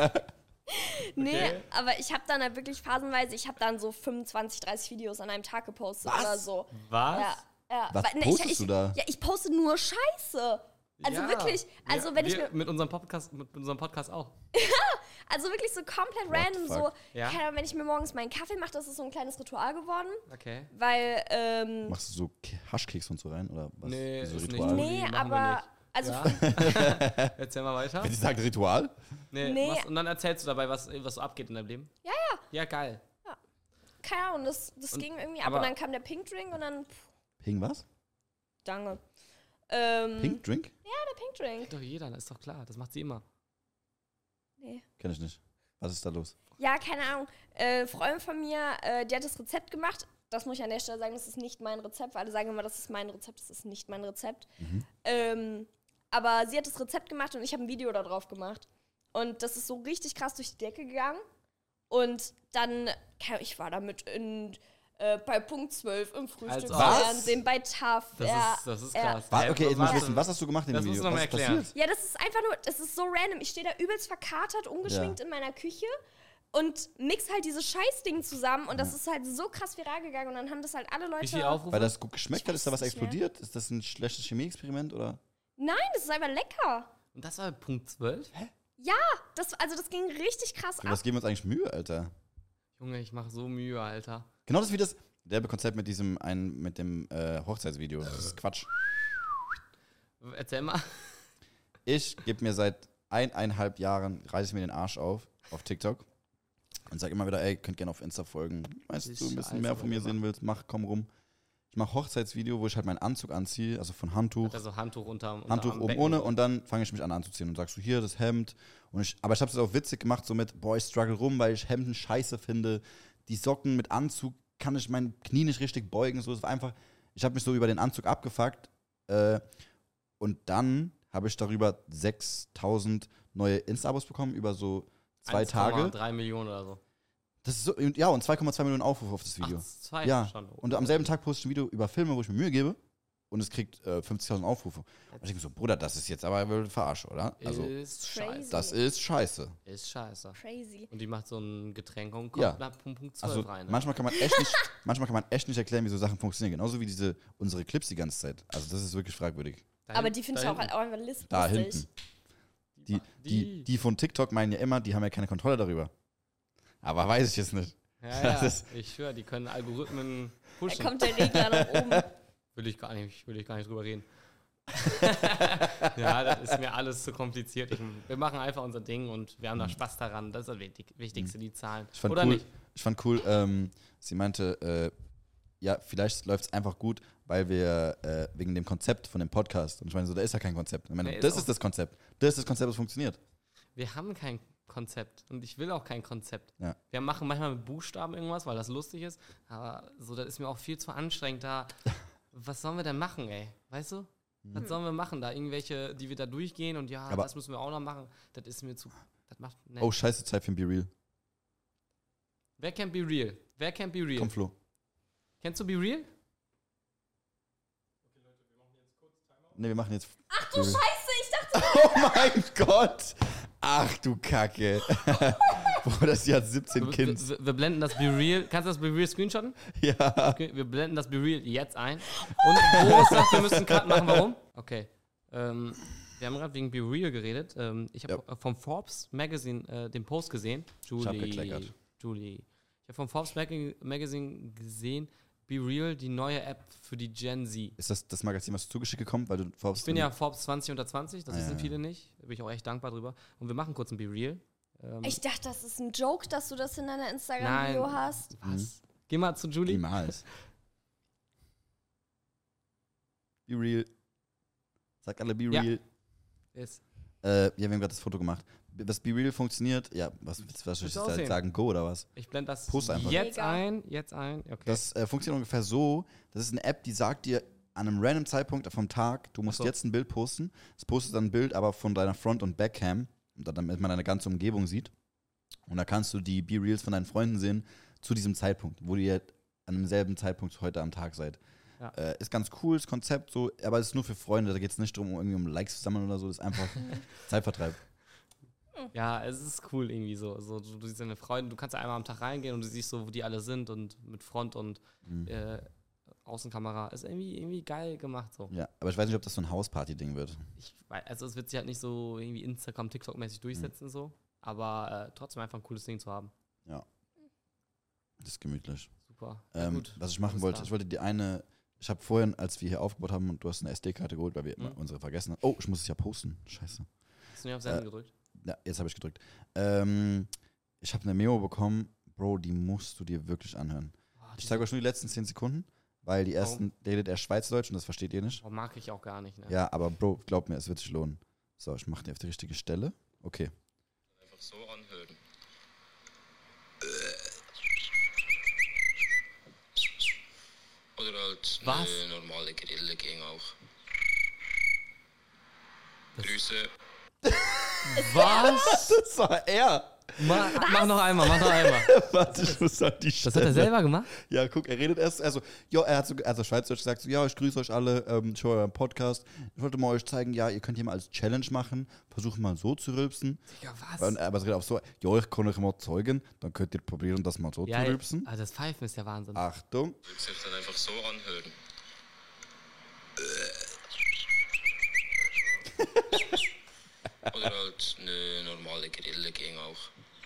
Nee, Okay. aber ich habe dann halt wirklich phasenweise, ich habe dann so 25, 30 Videos an einem Tag gepostet Was? oder so. Was? Ja. Was Weil, postest du da? Ja, ich poste nur Scheiße. Also Ja. wirklich, also wenn ich wir mir, mit unserem Podcast auch. also wirklich so komplett random the so, fuck? Ja. keine Ahnung, wenn ich mir morgens meinen Kaffee mache, das ist so ein kleines Ritual geworden, Okay. weil, Machst du so Haschkeks und so rein? Oder was? Nee, Wie so ist nicht Ritual? so. nee, machen wir aber, nicht. also Ja. Erzähl mal weiter. Wenn sie sagt Ritual? Nee. Und dann erzählst du dabei, was so abgeht in deinem Leben? Ja. Ja, geil. keine Ahnung, das Und- ging irgendwie ab aber- und dann kam der Pink Drink und dann, Ping was? danke. Pink Drink? Der Pink Drink. Doch jeder, das ist doch klar. Das macht sie immer. Nee. Kenn ich nicht. Was ist da los? Ja, keine Ahnung. Freundin von mir, die hat das Rezept gemacht. Das muss ich an der Stelle sagen, das ist nicht mein Rezept, weil alle sagen immer, das ist mein Rezept, das ist nicht mein Rezept. Aber sie hat das Rezept gemacht und ich habe ein Video da drauf gemacht. Und das ist so richtig krass durch die Decke gegangen. Und dann, ich war damit bei Punkt 12 im Frühstücksfernsehen, bei TAF. Das ist krass. Okay, jetzt muss ich warte. wissen, was hast du gemacht in dem Das musst Video? du noch mal Was ist erklären. passiert? Ja, das ist einfach nur, das ist so random. Ich stehe da übelst verkatert, ungeschminkt in meiner Küche und mix halt diese Scheißding zusammen und das ist halt so krass viral gegangen und dann haben das halt alle Leute... Wie viel Aufrufe? Weil das gut geschmeckt hat, ist da was Ich weiß nicht mehr. explodiert? Ist das ein schlechtes Chemieexperiment oder? Nein, das ist einfach lecker. Und das war Punkt 12? Ja, das ging richtig krass Für ab. was geben wir uns eigentlich Mühe, Alter? Junge, ich mache so Mühe, Alter. Genau das wie das Werbekonzept mit dem Hochzeitsvideo. Das ist Quatsch. Erzähl mal. Ich gebe mir seit 1,5 Jahren, reiße ich mir den Arsch auf TikTok und sage immer wieder, ey, könnt gerne auf Insta folgen. Weißt du, ein bisschen Scheiße, mehr von mir Alter. sehen willst, komm rum. Ich mache Hochzeitsvideo, wo ich halt meinen Anzug anziehe, also von Handtuch, Also Handtuch unterm Handtuch am oben Becken. ohne und dann fange ich mich an anzuziehen und sagst du hier das Hemd. Aber ich habe es auch witzig gemacht, so mit, boah, ich struggle rum, weil ich Hemden scheiße finde. Die Socken mit Anzug kann ich mein Knie nicht richtig beugen. So, es war einfach, ich habe mich so über den Anzug abgefuckt. Und dann habe ich darüber 6.000 neue Insta-Abos bekommen, über so 2 Tage. 1,3 Millionen oder so. Das ist so, ja, und 2,2 Millionen Aufrufe auf das Video. Ach, 2 Ja, schon. und am selben Tag poste ich ein Video über Filme, wo ich mir Mühe gebe und es kriegt 50.000 Aufrufe. Und ich denke mir so, Bruder, das ist jetzt aber wohl verarscht, oder? Also, ist Crazy. scheiße. das ist scheiße. Ist scheiße. Crazy. Und die macht so ein Getränk und kommt Ja. nach Punkt 12 Also rein. Ne? manchmal kann man echt nicht erklären, wie so Sachen funktionieren. Genauso wie unsere Clips die ganze Zeit. Also das ist wirklich fragwürdig. Aber die finde ich auch halt auch einfach lustig. Da hinten. Die von TikTok meinen ja immer, die haben ja keine Kontrolle darüber. Aber weiß ich jetzt nicht. Ja, Das ja. ist- Ich höre, die können Algorithmen Da pushen. kommt der Regler nach oben. Will ich gar nicht drüber reden. Ja, das ist mir alles zu kompliziert. Wir machen einfach unser Ding und wir haben da Spaß daran. Das ist das Wichtigste, die Zahlen. Ich fand Oder cool, nicht? Ich fand cool, sie meinte, ja, vielleicht läuft es einfach gut, weil wir wegen dem Konzept von dem Podcast. Und ich meine, so, da ist ja kein Konzept. Ich meine, Nee, ist das auch- ist das Konzept. Das ist das Konzept, das funktioniert. Wir haben kein Konzept und ich will auch kein Konzept. Ja. Wir machen manchmal mit Buchstaben irgendwas, weil das lustig ist, aber so, das ist mir auch viel zu anstrengend da. Was sollen wir denn machen, ey? Weißt du? Was sollen wir machen? Da irgendwelche, die wir da durchgehen und ja, Aber- das müssen wir auch noch machen. Das ist mir zu. Das macht. Nee. Oh, scheiße, Zeit für ein Be Real. Wer kennt Be Real? Wer kennt Be Real? Komm, Flo. Kennst du Be Real? Ne, wir machen jetzt. Ach du Scheiße, ich dachte, Oh mein Gott! Ach du Kacke. Bruder, sie hat 17 Kids. Wir blenden das Be Real. Kannst du das Be Real screenshotten? Ja. Okay, wir blenden das Be Real jetzt ein. Und Boris sagt, wir müssen einen Cut machen. Warum? Okay. Wir haben gerade wegen Be Real geredet. Ich habe vom Forbes Magazine den Post gesehen. hab gekleckert. Julie. Ich habe vom Forbes Magazine gesehen, Be Real, die neue App für die Gen Z. Ist das Magazin, was zugeschickt gekommen? Weil du Ich bin ja Forbes 20 unter 20, das wissen viele nicht. Da bin ich auch echt dankbar drüber. Und wir machen kurz ein Be Real. Ich dachte, das ist ein Joke, dass du das in deiner Instagram-Bio hast. Was? Geh mal zu Julie. Niemals. Be Real. Sag alle Be Ja. Real. Ist. Wir haben gerade das Foto gemacht. Was Be Real funktioniert, ja, was soll ich Willst du jetzt aussehen? sagen? Go oder was? Ich blende das Post einfach. jetzt Mega. ein. Okay. Das funktioniert ungefähr so, das ist eine App, die sagt dir an einem random Zeitpunkt vom Tag, du musst Ach so. jetzt ein Bild posten. Es postet dann ein Bild aber von deiner Front- und Backcam, damit man deine ganze Umgebung sieht. Und da kannst du die Be Reals von deinen Freunden sehen zu diesem Zeitpunkt, wo ihr an demselben Zeitpunkt heute am Tag seid. Ja. Ist ganz cool, das Konzept, so, aber es ist nur für Freunde, da geht es nicht darum, irgendwie um Likes zu sammeln oder so, das ist einfach Zeitvertreib. Ja, es ist cool irgendwie so. Du siehst deine Freunde, du kannst ja einmal am Tag reingehen und du siehst so, wo die alle sind und mit Front und Außenkamera. Ist irgendwie geil gemacht so. Ja, aber ich weiß nicht, ob das so ein Hausparty-Ding wird. Also es wird sich halt nicht so irgendwie Instagram, TikTok-mäßig durchsetzen so, aber trotzdem einfach ein cooles Ding zu haben. Das ist gemütlich. Super. Ja, gut. Was ich machen wollte, ich wollte ich habe vorhin, als wir hier aufgebaut haben und du hast eine SD-Karte geholt, weil wir immer unsere vergessen haben. Oh, ich muss es ja posten. Scheiße. Hast du nicht auf Senden gedrückt? Ja, jetzt habe ich gedrückt. Ich habe eine Memo bekommen. Bro, die musst du dir wirklich anhören. Ich zeige euch nur die letzten 10 Sekunden, weil die ersten redet er Schweizerdeutsch und das versteht ihr nicht. Mag ich auch gar nicht, ne? Ja, aber Bro, glaub mir, es wird sich lohnen. So, ich mache die auf die richtige Stelle. Okay. Einfach so anhören. Oder halt Was? eine normale Grille ging auch. Grüße. Was? Das war er. Mach noch einmal. Warte, ich muss an die Stelle. Das hat er selber gemacht? Ja, guck, er redet erst, er hat so Schweizerdeutsch gesagt, so, ja, ich grüße euch alle, ich höre euren Podcast. Ich wollte mal euch zeigen, ja, ihr könnt hier mal als Challenge machen, versuchen mal so zu rülpsen. Digga, was? Aber es redet auch so, ja, ich kann euch mal zeigen, dann könnt ihr probieren, das mal so zu rülpsen. Also das Pfeifen ist ja Wahnsinn. Achtung. Sich dann einfach so anhören. Oder halt eine normale Grille ging auch.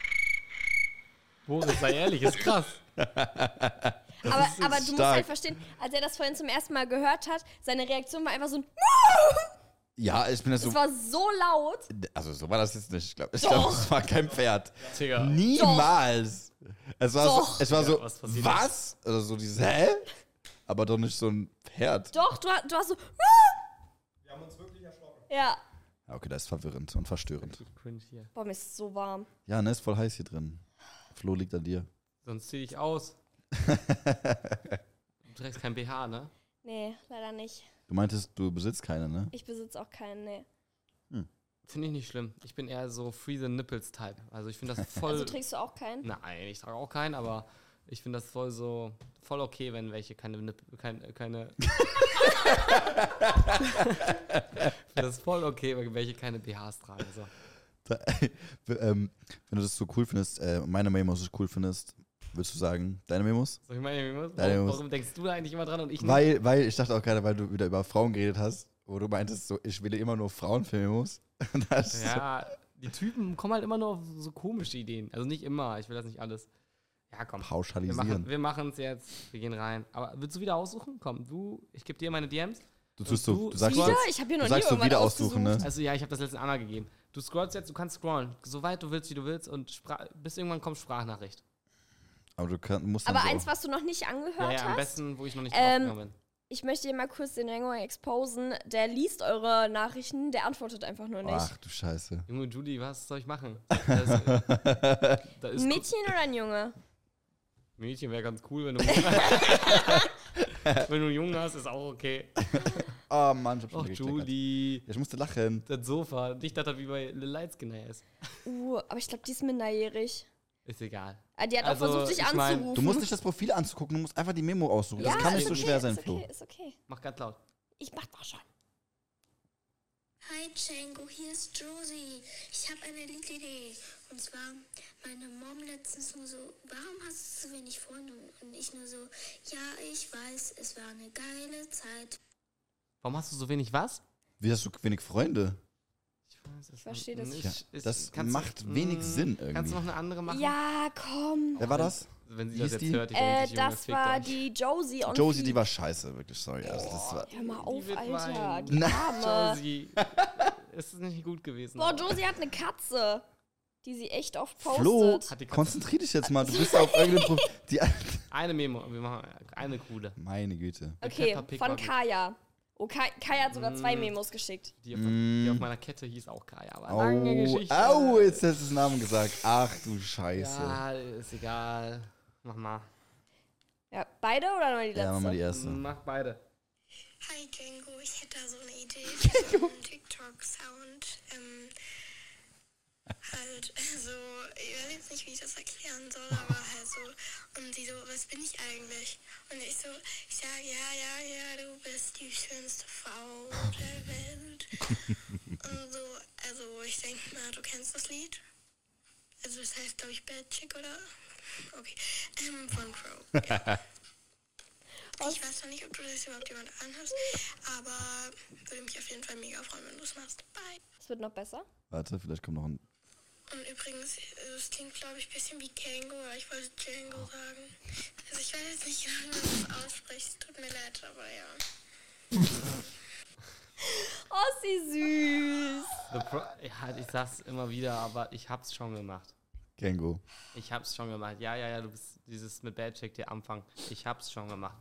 Boris, sei ehrlich, ist krass. Aber du musst stark. halt verstehen, als er das vorhin zum ersten Mal gehört hat, seine Reaktion war einfach so ein Ja, ich bin jetzt Es so, war so laut. also so war das jetzt nicht. Ich glaube, es war kein Pferd. Digga. Niemals. Es war Doch. so, Ja, was passiert was? Also so dieses, hä? Aber doch nicht so ein Pferd. Doch, du hast so Wir haben uns wirklich erschrocken. Ja. Ja, okay, das ist verwirrend und verstörend. Cringe hier. Boah, mir ist so warm. Ja, ne, ist voll heiß hier drin. Flo liegt an dir. Sonst zieh dich aus. Du trägst kein BH, ne? Nee, leider nicht. Du meintest, du besitzt keine, ne? Ich besitze auch keinen, nee. Finde ich nicht schlimm. Ich bin eher so Free the Nipples Type. Also ich finde das voll. Also trägst du auch keinen? Nein, ich trage auch keinen, aber ich finde das voll okay, wenn welche keine keine ich finde das voll okay, wenn welche keine BHs tragen. So. Wenn du das so cool findest, meine Memos so cool findest, würdest du sagen, deine Memos? Soll ich meine Memos? Deine Memos. Warum denkst du da eigentlich immer dran und ich nicht? Weil ich dachte auch gerade, weil du wieder über Frauen geredet hast, wo du meintest, so, ich will immer nur Frauen für Memos. Ja, die Typen kommen halt immer nur auf so komische Ideen. Also nicht immer, ich will das nicht alles. Ja, komm. Pauschalisieren. Wir machen es jetzt. Wir gehen rein. Aber willst du wieder aussuchen? Komm, ich gebe dir meine DMs. Du sagst Wieder? jetzt, Ich habe hier noch du nie sagst so irgendwas wieder aussuchen, ne? Also ja, ich habe das letzte Anna gegeben. Du scrollst jetzt, du kannst scrollen, so weit du willst, wie du willst und bis irgendwann kommt Sprachnachricht. Aber du musst dann Aber so eins, was du noch nicht angehört Ja, am hast. besten, wo ich noch nicht draufgegangen bin. Ich möchte hier mal kurz den Rengo exposen. Der liest eure Nachrichten, der antwortet einfach nur nicht. Ach du Scheiße. Junge Julie, was soll ich machen? Da ist Ein Mädchen oder ein Junge? Mädchen wäre ganz cool, wenn du wenn du einen Jungen hast, ist auch okay. Oh Mann, ich hab schon Och, gekleckert. Julie. Ich musste lachen. Das Sofa. Nicht, dass das wie bei Lil Lightskinner ist. Aber ich glaube, die ist minderjährig. Ist egal. Die hat Also, auch versucht, dich ich mein, anzurufen. Du musst nicht das Profil anzugucken, du musst einfach die Memo aussuchen. ja, das kann nicht ist so okay, schwer sein, ist Flo. okay, ist okay. Mach ganz laut. Ich mach doch schon. Hi Django, hier ist Josie. Ich habe eine Idee. Und zwar, meine Mom letztens nur so, warum hast du so wenig Freunde? Und ich nur so, ja, ich weiß, es war eine geile Zeit. Warum hast du so wenig was? Wie hast du wenig Freunde? Ich verstehe das Ja, das macht wenig Sinn irgendwie. Kannst du noch eine andere machen? Ja, komm. Wer war das? Wenn sie Wie das hieß jetzt die? hört, die denkt sich, Junge, Das fickt war euch. die Josie on Josie, Feet. die war scheiße, wirklich, sorry. Also das war, Hör mal auf, wird Alter. weinen. Die Arme. Josie. Es ist nicht gut gewesen. Boah, aber- Josie hat eine Katze, die sie echt oft postet. Flo, Hat die Katze- konzentrier dich jetzt mal, du bist auf irgendeinem die Eine Memo, wir machen eine coole. Meine Güte. Okay, Peppa Pig von war gut. Kaya. Oh, Kaya hat sogar 2 Memos geschickt. Die auf meiner Kette hieß auch Kaya, aber Au, lange Geschichte. jetzt hast du den Namen gesagt. Ach du Scheiße. Ja, ist egal. Mach mal. Ja, beide oder nur die letzte? Ja, mach mal die erste. Mach beide. Hi Django, ich hätte da so eine Idee für so einen TikTok-Sound. Halt, also, ich weiß jetzt nicht, wie ich das erklären soll, aber halt so. Und sie so, was bin ich eigentlich? Und ich so, ich sage, ja, du bist die schönste Frau der Welt. Und so, also ich denke mal, du kennst das Lied. Also das heißt, glaube ich, Bad Chick oder? Okay, von Crow. Ja. Ich weiß noch nicht, ob du das überhaupt jemand anhörst, aber würde mich auf jeden Fall mega freuen, wenn du es machst. Bye. Es wird noch besser. Warte, vielleicht kommt noch ein. Und übrigens, es klingt, glaube ich, ein bisschen wie Django, aber ich wollte Django sagen. Also ich weiß jetzt nicht, wie man das ausspricht. Tut mir leid, aber ja. Oh, sie süß. Ja, ich sag's immer wieder, aber ich hab's schon gemacht. Django. Ich hab's schon gemacht. Ja, du bist dieses mit Bad Chick, der Anfang. Ich hab's schon gemacht.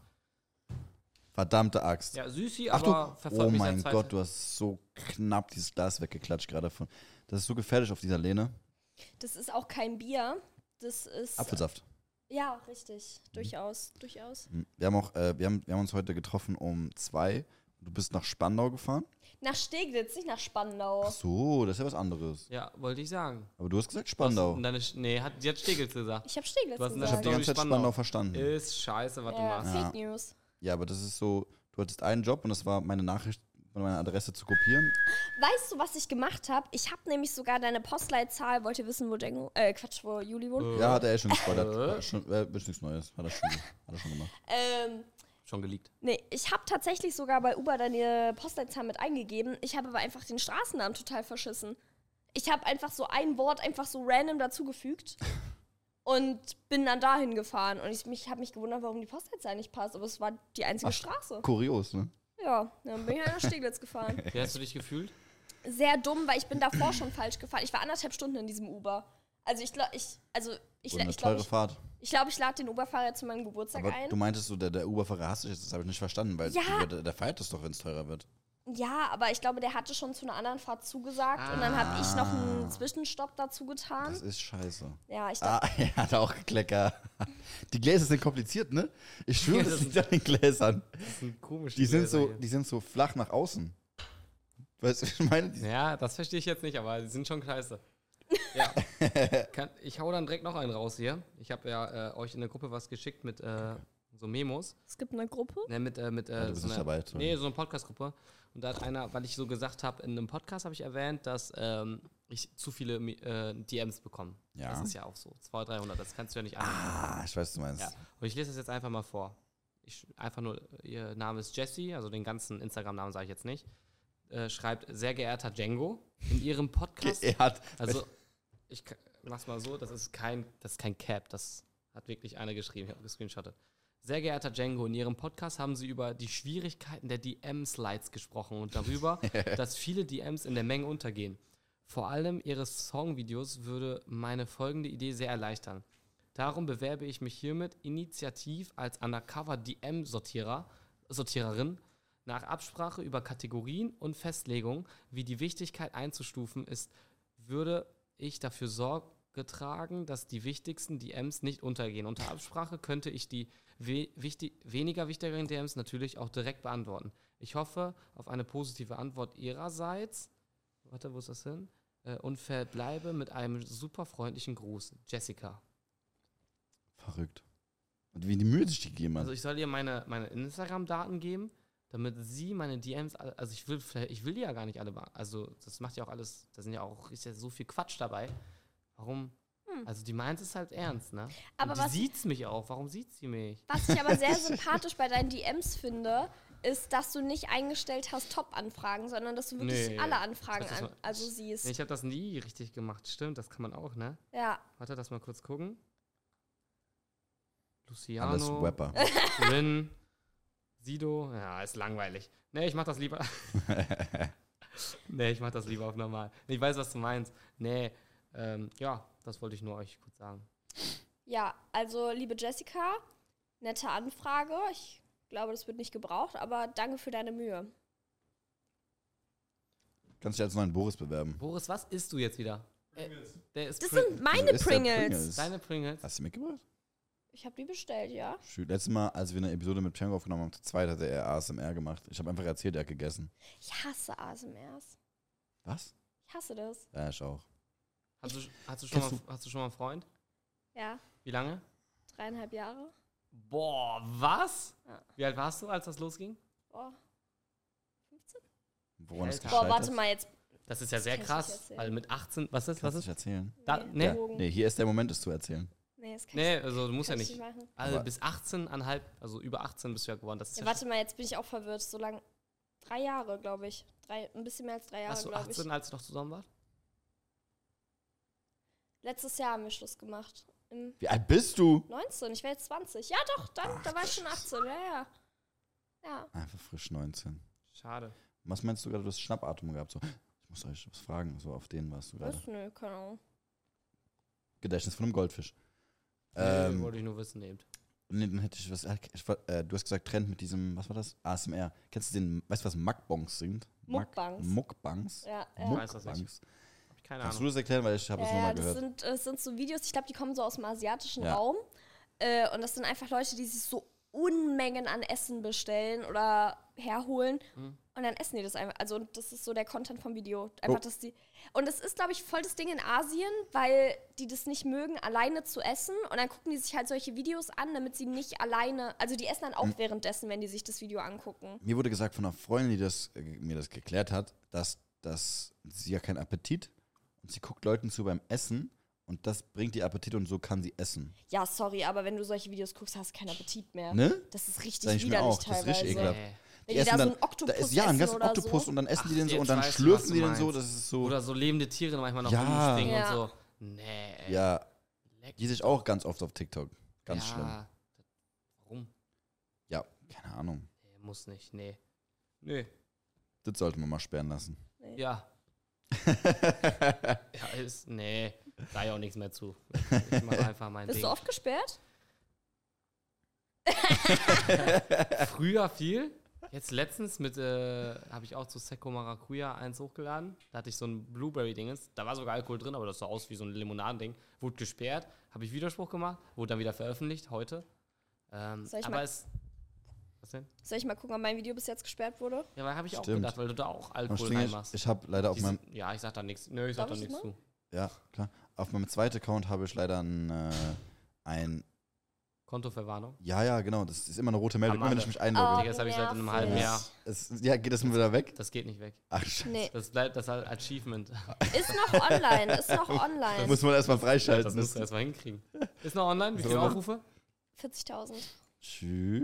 Verdammte Axt. Ja, Süßi, Ach aber du, verfolgt oh mich mein seit Gott, du hast so knapp dieses Glas weggeklatscht gerade von. Das ist so gefährlich auf dieser Lehne. Das ist auch kein Bier. Das ist. Apfelsaft. Ja, richtig. Durchaus. Wir haben uns heute getroffen um 2. Du bist nach Spandau gefahren. Nach Steglitz, nicht nach Spandau. Ach so, das ist ja was anderes. Ja, wollte ich sagen. Aber du hast gesagt Spandau. Und nee, die hat Steglitz gesagt. Ich habe Steglitz Du hast in Ich der habe die gesagt. ganze Zeit Spandau. Spandau verstanden. Ist scheiße, was du Ja, machst. Fake News. Ja, aber das ist so, du hattest einen Job und das war meine Nachricht von meiner Adresse zu kopieren. Weißt du, was ich gemacht habe? Ich habe nämlich sogar deine Postleitzahl. Wollt ihr wissen, wo wo Juli wohnt? Ja, hat er schon gespoilert. Ist nichts Neues. Hat er schon gemacht. Schon geleakt. Nee, ich habe tatsächlich sogar bei Uber deine Postleitzahl mit eingegeben. Ich habe aber einfach den Straßennamen total verschissen. Ich habe einfach so ein Wort einfach so random dazugefügt und bin dann dahin gefahren. Und ich habe mich gewundert, warum die Postleitzahl nicht passt. Aber es war die einzige Straße. Kurios, ne? Ja, dann bin ich halt nach Steglitz gefahren. Wie hast du dich gefühlt? Sehr dumm, weil ich bin davor schon falsch gefahren. Ich war 1,5 Stunden in diesem Uber. Also ich glaube, Und eine teure Fahrt. ich lade den Uberfahrer zu meinem Geburtstag Aber ein. du meintest so, der Uberfahrer hasst dich jetzt, das habe ich nicht verstanden, weil Ja. der feiert das doch, wenn es teurer wird. Ja, aber ich glaube, der hatte schon zu einer anderen Fahrt zugesagt und dann habe ich noch einen Zwischenstopp dazu getan. Das ist scheiße. Ja, ich dachte, Er hat auch Geklecker. Die Gläser sind kompliziert, ne? Ich schwöre, das liegt an den Gläsern. Das sind komische Die sind Gläser die sind so flach nach außen. Weißt du, ich meine? hier. Ja, das verstehe ich jetzt nicht, aber die sind schon scheiße. Ja. Ich hau dann direkt noch einen raus hier. Ich habe ja euch in der Gruppe was geschickt mit so Memos. es gibt eine Gruppe. Ne, mit du bist so nicht einer, dabei, sorry. nee, so eine Podcast-Gruppe. Und da hat einer, weil ich so gesagt habe, in einem Podcast habe ich erwähnt, dass ich zu viele DMs bekomme. Ja. Das ist ja auch so. 200, 300, das kannst du ja nicht annehmen. Ich weiß, was du meinst. Ja. Und ich lese das jetzt einfach mal vor. Einfach nur, ihr Name ist Jessie, also den ganzen Instagram-Namen sage ich jetzt nicht. Schreibt, sehr geehrter Django, in ihrem Podcast. Also, ich mach's mal so, das ist kein Cap, das hat wirklich einer geschrieben, ich habe gescreenshottet. Sehr geehrter Django, in Ihrem Podcast haben Sie über die Schwierigkeiten der DM-Slides gesprochen und darüber, dass viele DMs in der Menge untergehen. Vor allem Ihre Songvideos würde meine folgende Idee sehr erleichtern. Darum bewerbe ich mich hiermit initiativ als Undercover-DM-Sortiererin. Nach Absprache über Kategorien und Festlegung, wie die Wichtigkeit einzustufen ist, würde ich dafür Sorge tragen, dass die wichtigsten DMs nicht untergehen. Unter Absprache könnte ich die weniger wichtigeren DMs natürlich auch direkt beantworten. Ich hoffe auf eine positive Antwort Ihrerseits. Warte, wo ist das hin? Und verbleibe mit einem super freundlichen Gruß. Jessica. Verrückt. Und wie die Mühe sich die gegeben hat. Also ich soll ihr meine Instagram-Daten geben, damit sie meine DMs, also ich will die ja gar nicht alle, also das macht ja auch alles, da sind ja auch, ist ja so viel Quatsch dabei. Warum? Also die meint es halt ernst, ne? Aber und die sieht's mich auch. Warum sieht sie mich? Was ich aber sehr sympathisch bei deinen DMs finde, ist, dass du nicht eingestellt hast Top-Anfragen, sondern dass du wirklich Nee, alle Anfragen das ist mal- siehst. Nee, ich habe das nie richtig gemacht. Stimmt, das kann man auch, ne? Ja. Warte, lass mal kurz gucken. Alles Luciano, Rapper. Rin, Sido. Ja, ist langweilig. Nee, ich mach das lieber. Nee, ich mach das lieber auf normal. Ich weiß, was du meinst. Nee, ja, das wollte ich nur euch kurz sagen. Ja, also liebe Jessica, nette Anfrage. Ich glaube, das wird nicht gebraucht, aber danke für deine Mühe. Kannst dich als neuen Boris bewerben. Boris, was isst du jetzt wieder? Der ist Das sind meine Ist der Pringles. deine Pringles. Hast du die mitgebracht? Ich habe die bestellt, ja. Schön. Letztes Mal, als wir eine Episode mit Django aufgenommen haben, zu zweit hat er ASMR gemacht. Ich habe einfach erzählt, er hat gegessen. Ich hasse ASMRs. Was? Ich hasse das. Ja, ich auch. Hast du schon mal einen Freund? Ja, Wie lange? 3,5 Jahre. Boah, was? Ja. Wie alt warst du, als das losging? Boah. 15? Woran ist Alter. Boah, gescheitert? warte mal jetzt. Das ist ja Das sehr kann ich krass, nicht erzählen. weil mit 18, was ist? Kannst du nicht erzählen? Da, Nee, nee, Drogen. Nee, hier ist der Moment, es zu erzählen. Nee, das kann nee, ich also du musst ja kann ich nicht. machen. Also Aber- bis 18,5, also über 18 bist du ja geworden. Das ist Ja, ja warte mal, jetzt bin ich auch verwirrt. So lang. 3 Jahre, glaube ich. Ein bisschen mehr als 3 Jahre, warst du glaube ich. 18, als ihr noch zusammen wart? Letztes Jahr haben wir Schluss gemacht. Im Wie alt bist du? 19, ich wäre jetzt 20. Ja, doch, dann, da war ich schon 18. Ja. Ja. Einfach frisch 19. Schade. Was meinst du gerade, du hast Schnappatmung gehabt? So, ich muss euch was fragen. So, auf den warst du gerade. Was? Nö, keine Ahnung. Gedächtnis von einem Goldfisch. Nee, wollte ich nur wissen eben. Nee, dann hätte ich was. Du hast gesagt, Trend mit diesem, was war das? ASMR. Kennst du den, weißt du, was Mukbangs sind? Mukbangs. Mukbangs? Ja, Ich ja. weiß das nicht. Mukbangs. Hab ich keine Kannst du Ahnung. das erklären? Weil ich habe das nur Ja, mal das gehört. sind so Videos, ich glaube, die kommen so aus dem asiatischen Ja. Raum. Und das sind einfach Leute, die sich so Unmengen an Essen bestellen oder herholen. Mhm. Und dann essen die das einfach. Also das ist so der Content vom Video. Einfach, dass die. Und es ist, glaube ich, voll das Ding in Asien, weil die das nicht mögen, alleine zu essen. Und dann gucken die sich halt solche Videos an, damit sie nicht alleine. Also die essen dann auch währenddessen, wenn die sich das Video angucken. Mir wurde gesagt von einer Freundin, die mir das geklärt hat, dass sie ja keinen Appetit und sie guckt Leuten zu beim Essen und das bringt ihr Appetit und so kann sie essen. Ja, sorry, aber wenn du solche Videos guckst, hast du keinen Appetit mehr. Ne? Das ist richtig Sag ich mir widerlich auch, das ist teilweise. richtig ekelhaft. Nee. Wenn die da so einen Oktopus ja, einen essen ganzen oder Oktopus so. und dann essen die den so jetzt und dann weiß ich, was schlürfen du die den so, meinst. das ist so. Oder so lebende Tiere manchmal noch Ja. rumspringen Ja. und so. Nee, ey. Ja, Leck die sich auch ganz oft auf TikTok. Ganz ja. schlimm. Warum? Ja, keine Ahnung. Nee, muss nicht, nee. Nee. Das sollte man mal sperren lassen. Ja. Ja, nee, da ja auch nichts mehr zu. Ich mache einfach mein Bist Ding. du oft gesperrt? Früher viel. Jetzt letztens habe ich auch zu Secco Maracuja eins hochgeladen. Da hatte ich so ein Blueberry-Dingens. Da war sogar Alkohol drin, aber das sah aus wie so ein Limonadending. Wurde gesperrt, habe ich Widerspruch gemacht, wurde dann wieder veröffentlicht, heute. Soll ich aber mal- es... Was denn? Soll ich mal gucken, ob mein Video bis jetzt gesperrt wurde? Ja, weil habe ich auch Stimmt. gedacht, weil du da auch Aber Alkohol Stinge, reinmachst. ich habe leider auf Diese- meinem, Ja, ich sag da nichts. Nö, ich sag Darf da ich nichts mal? zu. ja, klar, auf meinem zweiten Account habe ich leider ein Kontoverwarnung. ja, genau, das ist immer eine rote Meldung, immer wenn ich mich Oh, einlogge. Digga, das habe ich seit einem halben Jahr. nervig. Geht das mal wieder weg? Das geht nicht weg. Ach, scheiße. Nee. Das bleibt das halt Achievement. Ist noch online, ist noch online. Das muss man erstmal Das freischalten. musst du erstmal hinkriegen. Ist noch online? Wie viele Oder? Aufrufe? 40.000. Tschüss.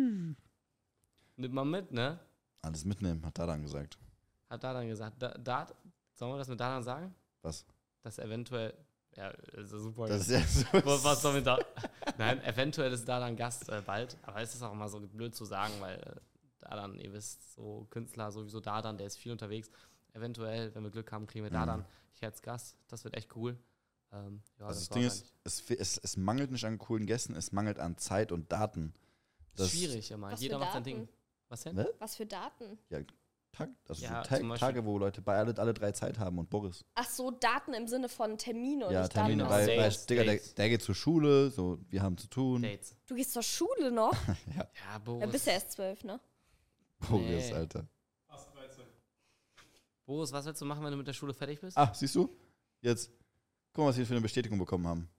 Nimmt man mit, ne? Alles mitnehmen, hat Dadan gesagt. Hat Dadan gesagt. Sollen wir das mit Dadan sagen? Was? Dass eventuell. Ja, ist ja super. Das ist ja so. Was soll mit da? Nein, eventuell ist Dadan Gast bald. Aber es ist auch immer so blöd zu sagen, weil Dadan, ihr wisst, so Künstler, sowieso Dadan, der ist viel unterwegs. Eventuell, wenn wir Glück haben, kriegen wir Dadan hier als Gast. Das wird echt cool. Ja, Also das war Ding ist, es mangelt nicht an coolen Gästen, es mangelt an Zeit und Daten. Das- schwierig immer. Was Jeder für macht sein Daten? Ding. Was denn? Ne? Was für Daten? Also Ja, so zum Beispiel- Tage, wo Leute bei alle 3 Zeit haben und Boris. Ach so, Daten im Sinne von Termine und Ja, nicht Termine, Daten. weil Dates, Digga, Dates. der geht zur Schule, so, wir haben zu tun. Dates. Du gehst zur Schule noch? Ja, Boris. Dann bist du erst 12, ne? Boris, Nee. Alter. Fast 13. Boris, was willst du machen, wenn du mit der Schule fertig bist? Ah, siehst du? Jetzt, guck mal, was wir für eine Bestätigung bekommen haben.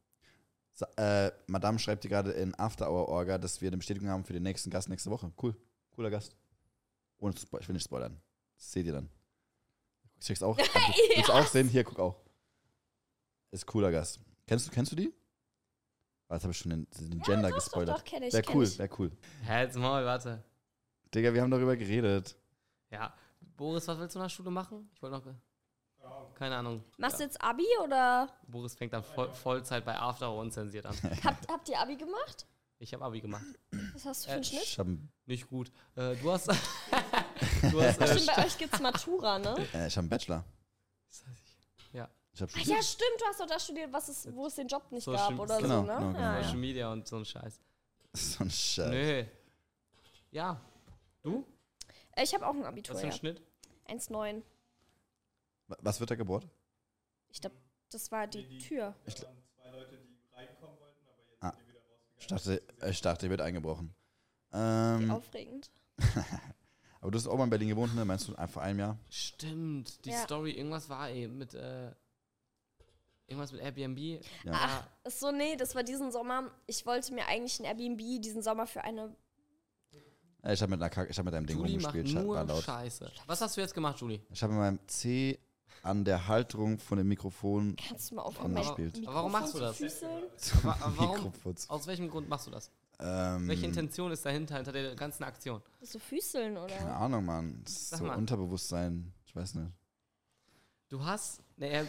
Madame schreibt dir gerade in After-Hour-Orga, dass wir eine Bestätigung haben für den nächsten Gast nächste Woche. Cool. Cooler Gast. Ohne zu ich will nicht spoilern. Das seht ihr dann. Ich check's auch. Willst du auch sehen? Hier, guck auch. Ist cooler Gast. Kennst du die? Jetzt habe ich schon den Gender gespoilert. Doch, kenn ich. Wäre kenn cool, ich. wäre cool. Hä, jetzt mal, warte. Digga, wir haben darüber geredet. Ja. Boris, was willst du nach der Schule machen? Ich wollte noch. Keine Ahnung. Machst du jetzt Abi oder Boris fängt dann Vollzeit bei After unzensiert an. habt ihr Abi gemacht? Ich habe Abi gemacht. Was hast du für einen Schnitt? Ich hab, Nicht gut. Du hast. Stimmt, bei euch gibt's Matura, ne? ich hab einen Bachelor. Ja. Ich hab Ach ja, stimmt, du hast doch da studiert, wo es den Job nicht gab oder genau, so, ne? genau, Ja, Social ja. Media und so ein Scheiß. so ein Scheiß. Nö. Ja. Du? Ich habe auch ein Abitur, Was für ein ja. Schnitt? 1,9. Was wird da gebohrt? Ich glaube, das war die Tür. Es waren 2 Leute, die reinkommen wollten, aber jetzt Ah. sind die wieder rausgegangen. Ich dachte, der wird eingebrochen. Wie aufregend. Aber du hast auch mal in Berlin gewohnt, ne? Meinst du vor einem Jahr? Stimmt. Die Ja. Story, irgendwas war mit irgendwas mit Airbnb. Ja. Ach, ist so, nee, das war diesen Sommer. Ich wollte mir eigentlich ein Airbnb diesen Sommer für eine. Ich habe mit einem Ding Julie macht rumgespielt. War nur laut. Scheiße. Was hast du jetzt gemacht, Julie? Ich habe mit meinem C an der Halterung von dem Mikrofon Kannst du mal aufhören, Hammer mein spielt. Mikrofon Warum machst du zu das? füßeln? Warum? Mikroputz. Aus welchem Grund machst du das? Welche Intention ist dahinter, hinter der ganzen Aktion? So füßeln, Keine oder? Ahnung, Mann. Das ist Sag so mal. Unterbewusstsein. Ich weiß nicht. Du hast eine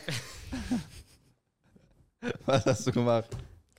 Was hast du gemacht?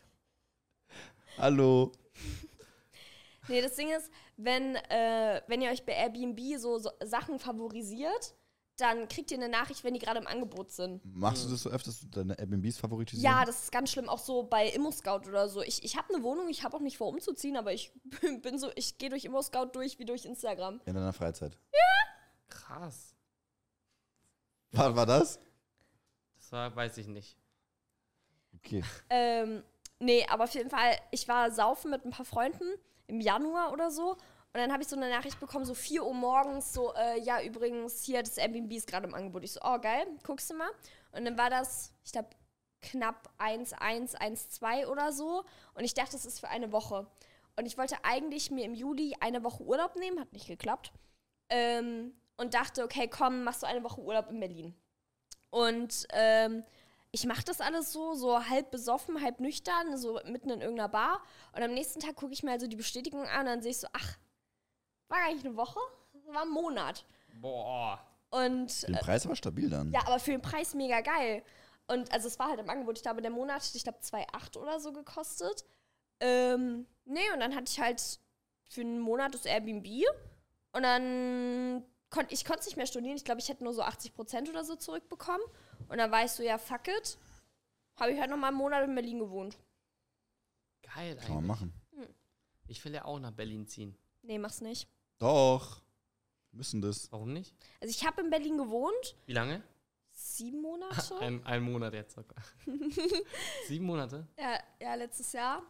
Hallo. Nee, das Ding ist, wenn ihr euch bei Airbnb so Sachen favorisiert, dann kriegt ihr eine Nachricht, wenn die gerade im Angebot sind. Machst du das so öfters, deine Airbnbs favorisieren? Ja, das ist ganz schlimm, auch so bei ImmoScout oder so. Ich habe eine Wohnung, ich habe auch nicht vor umzuziehen, aber ich gehe durch ImmoScout durch wie durch Instagram. In deiner Freizeit. Krass. War das? Das war, weiß ich nicht. Okay. Nee, aber auf jeden Fall, ich war saufen mit ein paar Freunden im Januar oder so. Und dann habe ich so eine Nachricht bekommen, so 4 Uhr morgens, so, ja, übrigens, hier, das Airbnb ist gerade im Angebot. Ich so, oh, geil, guckst du mal. Und dann war das, ich glaube, knapp 1,1, 1,2 oder so. Und ich dachte, das ist für eine Woche. Und ich wollte eigentlich mir im Juli eine Woche Urlaub nehmen, hat nicht geklappt. Und dachte, okay, komm, machst du eine Woche Urlaub in Berlin. Und ich mache das alles so halb besoffen, halb nüchtern, so mitten in irgendeiner Bar. Und am nächsten Tag gucke ich mir also die Bestätigung an und dann sehe ich so, ach, war gar nicht eine Woche, war ein Monat. Boah. Und Den Preis war stabil dann. ja, aber für den Preis mega geil. Und also es war halt im Angebot, ich glaube, der Monat hat, ich glaube, 2,8 oder so gekostet. Nee, und dann hatte ich halt für einen Monat das Airbnb. Und dann konnte ich nicht mehr studieren. Ich glaube, ich hätte nur so 80% oder so zurückbekommen. Und dann war ich so, ja, fuck it. Habe ich halt noch mal einen Monat in Berlin gewohnt. Geil Kann man eigentlich. machen. Ich will ja auch nach Berlin ziehen. Nee, mach's nicht. Doch. Wir müssen das. Warum nicht? Also ich habe in Berlin gewohnt. Wie lange? 7 Monate. Ein Monat jetzt sogar. 7 Monate? Ja, letztes Jahr.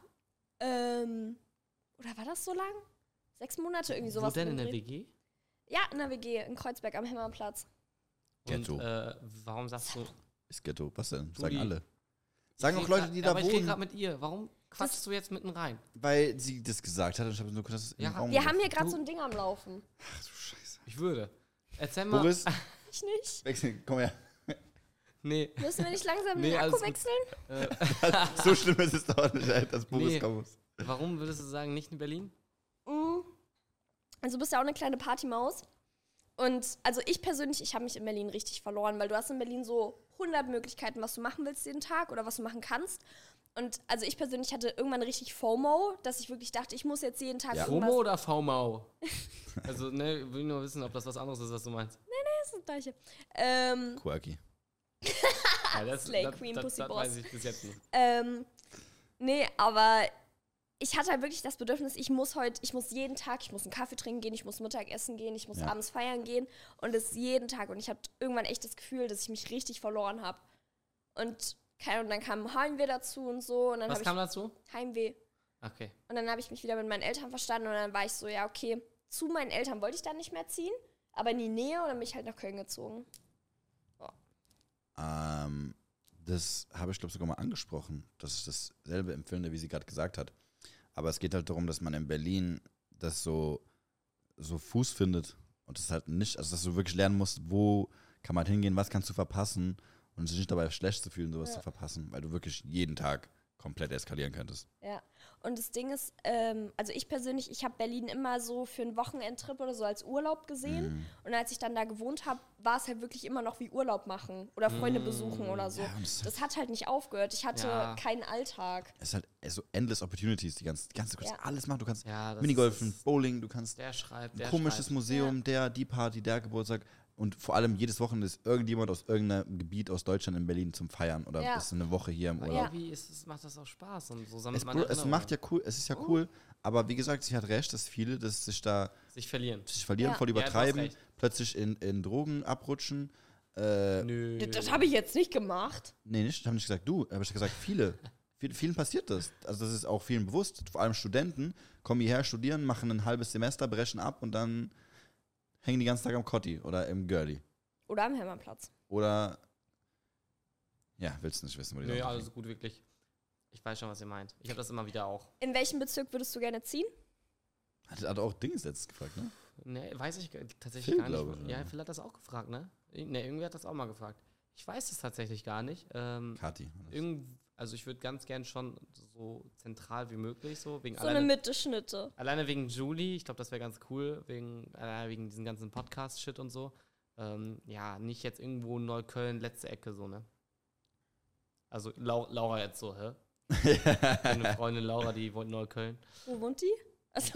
Oder war das so lang? 6 Monate, irgendwie sowas. Wo denn in der Dreh. WG? Ja, in der WG, in Kreuzberg am Hemmerplatz. Ghetto. Und warum sagst du... Ist Ghetto. Was denn? Juli. Sagen alle. Sagen Ich auch red Leute, grad- die da aber ich rede wohnen. gerade mit ihr. Warum quatschst du jetzt mitten rein? Weil sie das gesagt hat und ich habe nur kurz das Ja, im Raum Wir haben hier geworfen. gerade so ein Ding am Laufen. Ach du Scheiße. Ich würde. Erzähl mal... Boris, Ich nicht. wechseln. Komm her. Nee. Müssen wir nicht langsam Nee, den Akku alles gut. wechseln? So schlimm ist es doch nicht, Alter, dass Boris Nee. kommen muss. Warum würdest du sagen, nicht in Berlin? Also du bist ja auch eine kleine Partymaus. Und also ich persönlich, ich habe mich in Berlin richtig verloren, weil du hast in Berlin so 100 Möglichkeiten, was du machen willst jeden Tag oder was du machen kannst. Und also ich persönlich hatte irgendwann richtig FOMO, dass ich wirklich dachte, ich muss jetzt jeden Tag Ja. FOMO irgendwas... oder VMAU? Also, ne, will nur wissen, ob das was anderes ist, was du meinst. Das ist das Gleiche. Quirky. Ja, das, Slay Queen, Pussy das Boss. weiß ich bis jetzt nicht. Nee, aber ich hatte halt wirklich das Bedürfnis, ich muss jeden Tag, ich muss einen Kaffee trinken gehen, ich muss Mittagessen gehen, ich muss Ja. abends feiern gehen und das jeden Tag. Und ich hatte irgendwann echt das Gefühl, dass ich mich richtig verloren habe. Und dann kam Heimweh dazu und so. Und dann Was kam dazu? Heimweh. Okay. Und dann habe ich mich wieder mit meinen Eltern verstanden und dann war ich so, ja, okay, zu meinen Eltern wollte ich dann nicht mehr ziehen, aber in die Nähe und dann bin ich halt nach Köln gezogen. Das habe ich, glaube ich, sogar mal angesprochen, dass ich dasselbe empfinde, wie sie gerade gesagt hat. Aber es geht halt darum, dass man in Berlin das so Fuß findet und das halt nicht, also dass du wirklich lernen musst, wo kann man hingehen, was kannst du verpassen und sich nicht dabei schlecht zu fühlen, sowas zu verpassen, weil du wirklich jeden Tag komplett eskalieren könntest. Ja. Und das Ding ist, also ich persönlich, ich habe Berlin immer so für einen Wochenendtrip oder so als Urlaub gesehen. Und als ich dann da gewohnt habe, war es halt wirklich immer noch wie Urlaub machen oder Freunde besuchen oder so. Ja, Das hat halt nicht aufgehört. Ich hatte keinen Alltag. Es ist halt so endless Opportunities, die ganze du kannst alles machen. Du kannst Ja, das Minigolfen, ist- Bowling, du kannst Der schreibt, ein der komisches schreibt. Museum, die Party, der Geburtstag. Und vor allem jedes Wochenende ist irgendjemand aus irgendeinem Gebiet aus Deutschland in Berlin zum Feiern oder Ja. ist eine Woche hier im Aber Urlaub. irgendwie macht das auch Spaß und so Es, sammelt man es Erinnerungen. macht ja cool, es ist ja cool, aber wie gesagt, sie hat recht, dass viele das sich da Sich verlieren. sich verlieren, Ja. voll Ja, du hast übertreiben, recht. plötzlich in Drogen abrutschen. Nö. Das habe ich jetzt nicht gemacht. Nee, nicht, ich habe nicht gesagt du, aber ich habe gesagt viele. Vielen passiert das. Also das ist auch vielen bewusst. Vor allem Studenten kommen hierher, studieren, machen ein halbes Semester, brechen ab und dann hängen die ganzen Tag am Kotti oder im Girlie. Oder am Hermannplatz. Oder ja, willst du nicht wissen, wo die Nö, Sonntag alles gut, wirklich. Ich weiß schon, was ihr meint. Ich habe das immer wieder auch. In welchem Bezirk würdest du gerne ziehen? Hat auch Dings jetzt gefragt, ne? Ne, weiß ich tatsächlich Phil, gar glaube nicht. ich, Ja, ja. Phil hat das auch gefragt, ne? Ne, irgendwie hat das auch mal gefragt. Ich weiß es tatsächlich gar nicht. Kati. Also ich würde ganz gern schon so zentral wie möglich so wegen So eine Mitte-Schnitte. alleine wegen Julie. Ich glaube, das wäre ganz cool wegen diesen ganzen Podcast-Shit und so. Ja, nicht jetzt irgendwo in Neukölln letzte Ecke so, ne? Also Laura jetzt so, hä? Meine Freundin Laura, die wohnt in Neukölln. Wo wohnt die? Also,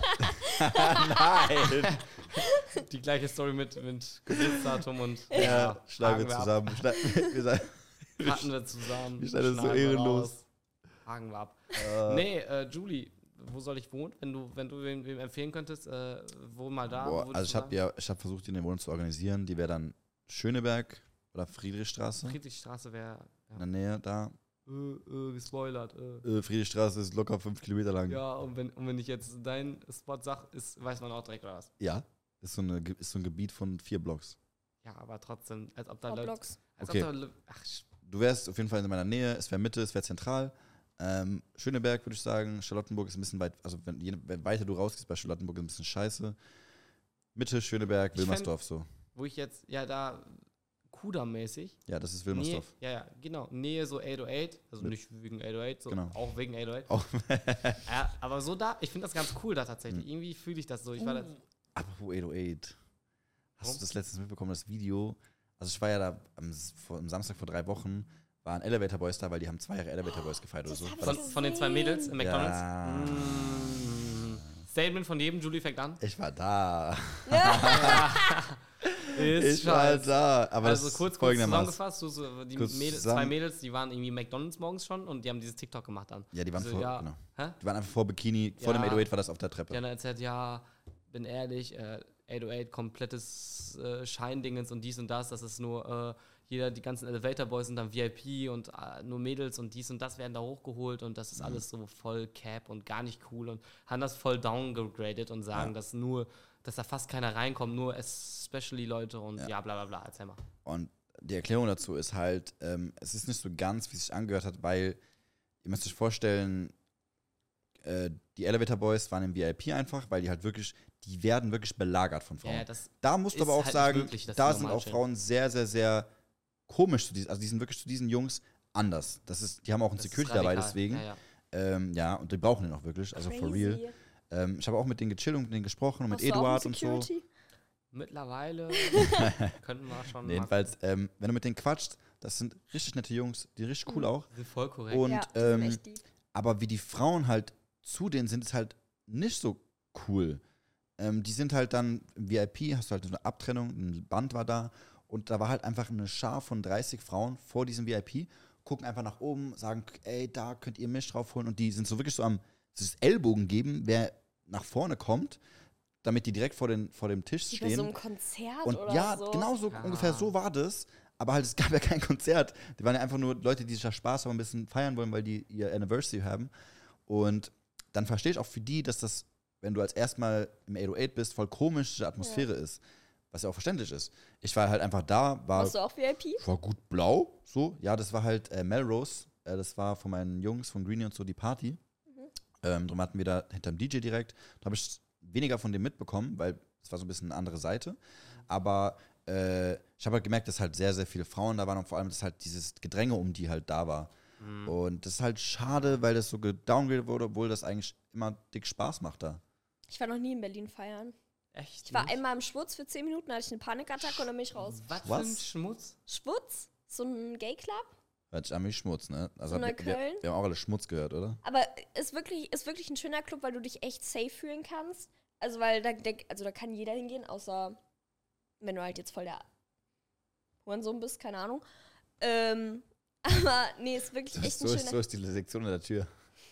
Nein! Die gleiche Story mit Geburtsdatum und Ja, schlagen wir haken ab. zusammen. Wir sagen, Hatten wir zusammen. Wir schneiden das so schneiden wir ehrenlos. raus, Haken wir ab. Nee, Julie, wo soll ich wohnen? Wenn du wem empfehlen könntest, wohn mal da. boah, wo also ich habe versucht, die in der Wohnung zu organisieren. Die wäre dann Schöneberg oder Friedrichstraße. Friedrichstraße wäre In der Nähe da. gespoilert. Friedrichstraße ist locker 5 Kilometer lang. Ja, und wenn ich jetzt deinen Spot sag, weiß man auch direkt, oder was? Ja. Ist so ein Gebiet von 4 Blocks. Ja, aber trotzdem, als ob da Leute. Blocks. Okay. Ach, Du wärst auf jeden Fall in meiner Nähe, es wäre Mitte, es wäre zentral. Schöneberg würde ich sagen, Charlottenburg ist ein bisschen weit, also wenn weiter du rausgehst bei Charlottenburg ist ein bisschen scheiße. Mitte, Schöneberg, Ich Wilmersdorf so. wo ich jetzt, ja, da Kudamm-mäßig. Ja, das ist Wilmersdorf. Ja, genau. Nähe so 808, also nicht wegen 808, so Genau. auch wegen 808. Auch, Ja, aber so da, ich finde das ganz cool da tatsächlich. Irgendwie fühle ich das so. Ich war da, apropos 808. Hast Warum? du das letztens mitbekommen, das Video? Also ich war ja da am Samstag vor 3 Wochen, waren Elevator Boys da, weil die haben 2 Jahre Elevator Boys gefeiert oder so. hab ich von den 2 Mädels im McDonalds. Ja. Statement von jedem, Julie fängt an. Ich war da. Ist Ich war da. Aber Also das kurz ist folgendermaßen. zusammengefasst, die Kurz Mädels, zusammen. 2 Mädels, die waren irgendwie McDonalds morgens schon und die haben dieses TikTok gemacht dann. Ja, die waren So, vor, ja, genau. hä? Die waren einfach vor Bikini, vor dem Ja. 808 war das auf der Treppe. Die haben dann erzählt, ja, bin ehrlich, 808, komplettes Scheindingens und dies und das ist nur, die ganzen Elevator Boys sind dann VIP und nur Mädels und dies und das werden da hochgeholt und das ist alles so voll Cap und gar nicht cool und haben das voll downgegradet und sagen, dass da fast keiner reinkommt, nur especially Leute und ja bla bla bla, erzähl mal. Und die Erklärung dazu ist halt, es ist nicht so ganz, wie es sich angehört hat, weil ihr müsst euch vorstellen, die Elevator Boys waren im VIP einfach, weil die werden wirklich belagert von Frauen. Ja, das Da musst du ist aber auch halt sagen, nicht möglich, dass da die sind normal auch stehen. Frauen sehr, sehr, sehr komisch zu diesen, also die sind wirklich zu diesen Jungs anders. Die haben auch einen das ist Security dabei, radikal. deswegen. Ja. Ja, und die brauchen den auch wirklich, also for real. Crazy. Ich habe auch mit denen gechillt und mit denen gesprochen und mit Hast du auch Eduard einen und so. Security? Mittlerweile könnten wir schon Nee, jedenfalls, wenn du mit denen quatscht, das sind richtig nette Jungs, die richtig cool auch. sind voll korrekt. Und Ja, die sind echt lieb. aber wie die Frauen halt zu denen sind, ist halt nicht so cool. Die sind halt dann im VIP, hast du halt so eine Abtrennung, ein Band war da und da war halt einfach eine Schar von 30 Frauen vor diesem VIP, gucken einfach nach oben, sagen, ey, da könnt ihr mich draufholen und die sind so wirklich so am dieses Ellbogen geben, wer nach vorne kommt, damit die direkt vor dem Tisch Wie bei so stehen. einem Konzert Und oder ja, so. genau so ungefähr so war das. Aber halt, es gab ja kein Konzert. Die waren ja einfach nur Leute, die sich da Spaß haben, ein bisschen feiern wollen, weil die ihr Anniversary haben. Und dann verstehe ich auch für die, dass das, wenn du als erstmal im 808 bist, voll komische Atmosphäre ist. Was ja auch verständlich ist. Ich war halt einfach da, Warst du auch VIP? war gut blau, so. Ja, das war halt Melrose. Das war von meinen Jungs von Greenie und so die Party. Darum hatten wir da hinterm DJ direkt. Da habe ich weniger von dem mitbekommen, weil es war so ein bisschen eine andere Seite. Aber ich habe halt gemerkt, dass halt sehr, sehr viele Frauen da waren und vor allem, dass halt dieses Gedränge um die halt da war. Und das ist halt schade, weil das so gedowngradet wurde, obwohl das eigentlich immer dick Spaß macht da. Ich war noch nie in Berlin feiern. Echt? Ich war nicht? einmal im Schwutz für 10 Minuten, hatte ich eine Panikattacke und dann bin ich raus. Was für Was? ein Schmutz? Schwutz? So ein Gay-Club? Hört sich an wie Schmutz, ne? Also So Neukölln? wir haben auch alle Schmutz gehört, oder? Aber ist wirklich ein schöner Club, weil du dich echt safe fühlen kannst. Also, weil da kann jeder hingehen, außer wenn du halt jetzt voll der Hurensohn bist, keine Ahnung. Aber nee, ist wirklich echt ein schöner. So ist die Sektion in der Tür.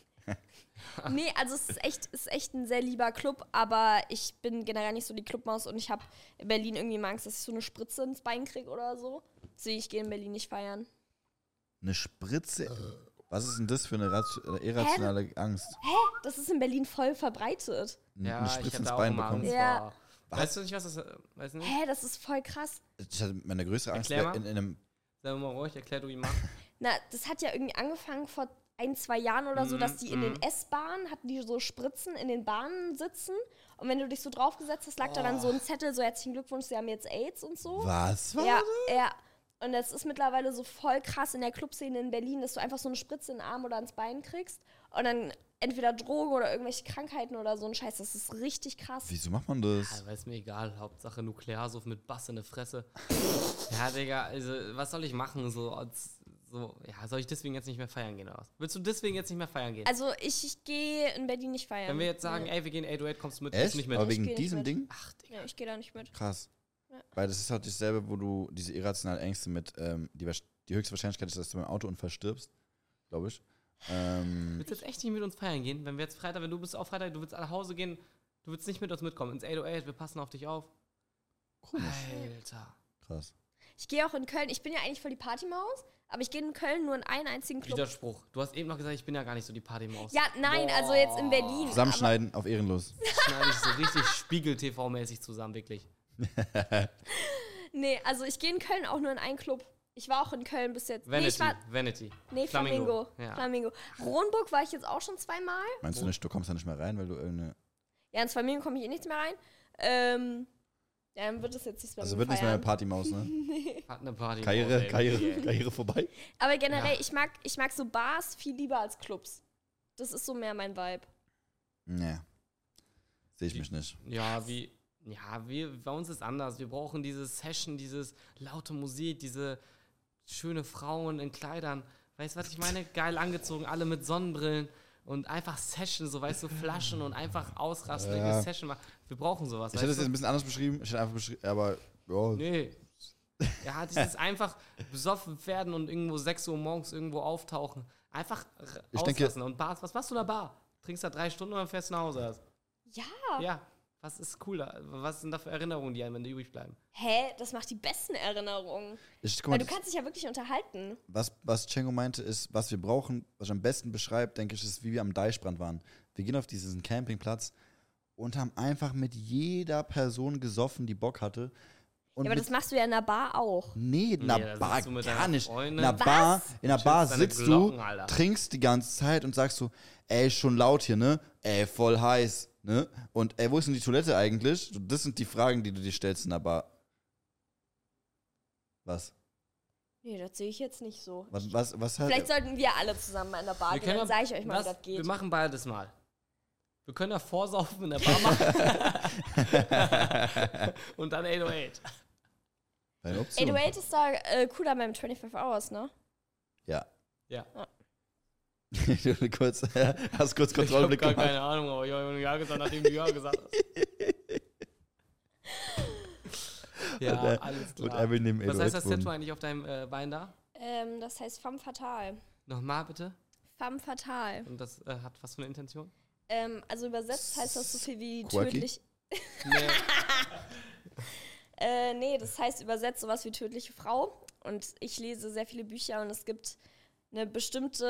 Nee, also es ist echt ein sehr lieber Club, aber ich bin generell nicht so die Clubmaus und ich habe in Berlin irgendwie mal Angst, dass ich so eine Spritze ins Bein kriege oder so. Deswegen, ich gehe in Berlin nicht feiern. Eine Spritze? Was ist denn das für eine irrationale Angst? Das ist in Berlin voll verbreitet. Eine ich Spritze hab ins da auch Bein immer bekommen? Angst Ja. vor. Weißt du nicht, was das weißt du nicht? Das ist voll krass. Ich hatte meine größte Angst Erklär mal. in einem. Sei mal ruhig, erklär du ihm mal. Na, das hat ja irgendwie angefangen vor 1-2 Jahren oder so, dass die in den S-Bahnen hatten die so Spritzen in den Bahnen sitzen und wenn du dich so draufgesetzt hast, lag da dann so ein Zettel, so herzlichen Glückwunsch, sie haben jetzt AIDS und so. Was? Ja, ja. Und das ist mittlerweile so voll krass in der Clubszene in Berlin, dass du einfach so eine Spritze in den Arm oder ins Bein kriegst und dann entweder Drogen oder irgendwelche Krankheiten oder so ein Scheiß. Das ist richtig krass. Wieso macht man das? Ja, ist mir egal. Hauptsache Nuklearsuff mit Bass in der Fresse. Ja, Digga, also was soll ich machen? Soll ich deswegen jetzt nicht mehr feiern gehen oder was? Willst du deswegen jetzt nicht mehr feiern gehen? Also ich gehe in Berlin nicht feiern. Wenn wir jetzt sagen, Nee. ey, wir gehen 808, kommst du mit? Gehst Echt? du nicht mit? Aber Ich wegen geh nicht diesem mit. Ding? Ach, Digga. Ja, ich gehe da nicht mit. Krass. Ja. Weil das ist halt dasselbe, wo du diese irrationalen Ängste mit, die höchste Wahrscheinlichkeit ist, dass du beim Autounfall stirbst, glaube ich. Willst du jetzt echt nicht mit uns feiern gehen? Wenn wir jetzt Freitag, wenn du bist auch Freitag, du willst nach Hause gehen, du willst nicht mit uns mitkommen. Ins 808, wir passen auf dich auf. Komisch. Alter. Krass. Ich gehe auch in Köln, ich bin ja eigentlich voll die Partymaus, aber ich gehe in Köln nur in einen einzigen Club. Widerspruch. Du hast eben noch gesagt, ich bin ja gar nicht so die Partymaus. Ja, nein, also jetzt in Berlin. Zusammenschneiden auf ehrenlos. Schneide ich so richtig Spiegel-TV-mäßig zusammen, wirklich. Nee, also ich gehe in Köln auch nur in einen Club. Ich war auch in Köln bis jetzt. Vanity. Nee, Flamingo. Ja. Flamingo. Kronburg war ich jetzt auch schon 2-mal. Meinst du nicht, du kommst da nicht mehr rein, weil du irgendeine. Ja, ins Flamingo komme ich eh nichts mehr rein. Ja, dann wird das jetzt nichts mehr Also mit wird nicht mehr eine feiern. Partymaus, ne? Hat eine Party. Karriere vorbei. Aber generell, ich mag so Bars viel lieber als Clubs. Das ist so mehr mein Vibe. Nee. Sehe ich mich nicht. Bei uns ist anders. Wir brauchen diese Session, dieses laute Musik, diese schöne Frauen in Kleidern. Weißt du, was ich meine? Geil angezogen, alle mit Sonnenbrillen und einfach Session, so weißt du, Flaschen und einfach ausrasten, eine Session machen. Wir brauchen sowas. Ich hätte es weißt jetzt du? ein bisschen anders beschrieben. Ich hätte einfach beschrieben, aber ja. Nee. Ja, dieses einfach besoffen werden und irgendwo 6 Uhr morgens irgendwo auftauchen. Einfach Ich auslassen. denke- Und Bars, was machst du in der Bar? Trinkst da 3 Stunden und dann fährst du nach Hause erst. Ja. Ja, was ist cooler? Was sind da für Erinnerungen, die einem übrig bleiben? Hä? Das macht die besten Erinnerungen. Guck Weil mal, du kannst dich ja wirklich unterhalten. was Cengo meinte, ist, was wir brauchen, was ich am besten beschreibt, denke ich, ist, wie wir am Deichbrand waren. Wir gehen auf diesen Campingplatz und haben einfach mit jeder Person gesoffen, die Bock hatte. Und Ja, aber das machst du ja in der Bar auch. Nee, in der Nee, da Bar sitzt du mit gar deiner nicht. Freundin. In der Bar Chillst deine sitzt Glocken, du, Alter. trinkst die ganze Zeit und sagst so, ey, schon laut hier, ne? Ey, voll heiß, ne? Und ey, wo ist denn die Toilette eigentlich? So, das sind die Fragen, die du dir stellst in der Bar. Was? Nee, das sehe ich jetzt nicht so. Was halt? Vielleicht sollten wir alle zusammen in der Bar Wir gehen, dann ja- sage ich euch mal, wie was- das geht. Wir machen beides mal. Wir können ja vorsaufen in der Bar machen. Und dann 808. Eine Option. 808 ist da cooler beim 25 Hours, ne? Ja. Ja. Du hast kurz Ich Kontrollblick habe gar gemacht. keine Ahnung, aber ich habe ja gesagt, nachdem du ja gesagt hast. Ja, alles Und klar. er will neben Was heißt das 808 Tattoo wohnen. eigentlich auf deinem Bein da? Das heißt Femme Fatale. Nochmal bitte. Femme Fatale. Und das hat was für eine Intention? Also übersetzt heißt das so viel wie Quirky? tödlich. Nee. Nee, das heißt übersetzt sowas wie tödliche Frau. Und ich lese sehr viele Bücher und es gibt einen bestimmten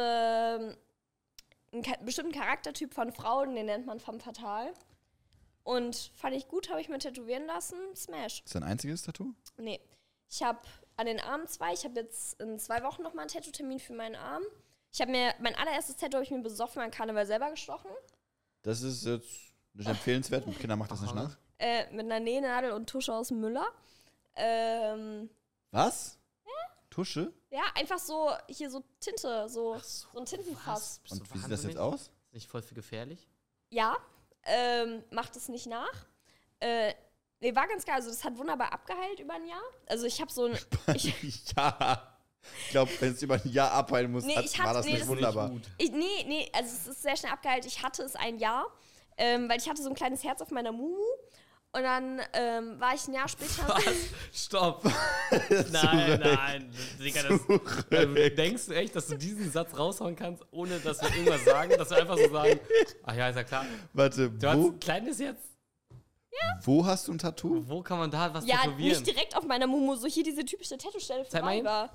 Charaktertyp von Frauen, den nennt man Femme Fatale. Und fand ich gut, habe ich mir tätowieren lassen. Smash. Ist dein einziges Tattoo? Nee. Ich habe an den Armen 2. Ich habe jetzt in 2 Wochen nochmal einen Tattoo-Termin für meinen Arm. Ich habe mir, mein allererstes Tattoo habe ich mir besoffen an Karneval selber gestochen. Das ist jetzt nicht empfehlenswert. Mit Kindern macht das nicht nach. Mit einer Nähnadel und Tusche aus dem Müller. Was? Tusche? Ja, einfach so, hier so Tinte, so ein Tintenfass. Bist du Und wie sieht das jetzt wahnsinnig? aus? Ist nicht voll für gefährlich? Ja, macht es nicht nach. Nee, war ganz geil. Also das hat wunderbar abgeheilt über ein Jahr. Also ich habe so ein... Ja. Ich glaube, wenn es über ein Jahr abheilen muss, Nee, war das nicht das- wunderbar. Nee, also es ist sehr schnell abgeheilt. Ich hatte es ein Jahr, weil ich hatte so ein kleines Herz auf meiner Mumu. Und dann war ich ein Jahr später... Stopp. Nein. Digga, denkst du echt, dass du diesen Satz raushauen kannst, ohne dass wir irgendwas sagen? Dass wir einfach so sagen, ach ja, ist ja klar. Warte, Du hast ein kleines jetzt. wo hast du ein Tattoo? Wo kann man da was Ja, tätowieren? nicht direkt auf meiner Mumu, so hier diese typische Tattoo-Stelle für Zeig mal hin. Weiber.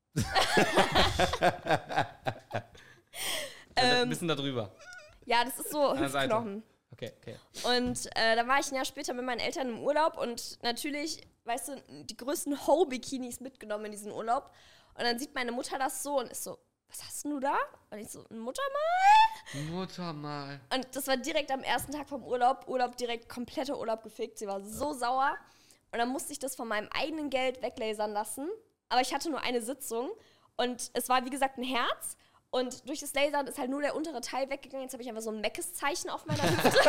Ein bisschen da drüber. Ja, das ist so der Seite. Hüftknochen. Okay. Und da war ich ein Jahr später mit meinen Eltern im Urlaub und natürlich, weißt du, die größten Ho-Bikinis mitgenommen in diesen Urlaub. Und dann sieht meine Mutter das so und ist so, was hast denn du da? Und ich so, ein Muttermal? Muttermal. Und das war direkt am ersten Tag vom Urlaub direkt kompletter Urlaub gefickt. Sie war so sauer. Und dann musste ich das von meinem eigenen Geld weglasern lassen. Aber ich hatte nur eine Sitzung. Und es war, wie gesagt, ein Herz. Und durch das Lasern ist halt nur der untere Teil weggegangen. Jetzt habe ich einfach so ein Meckes-Zeichen auf meiner Hüfte.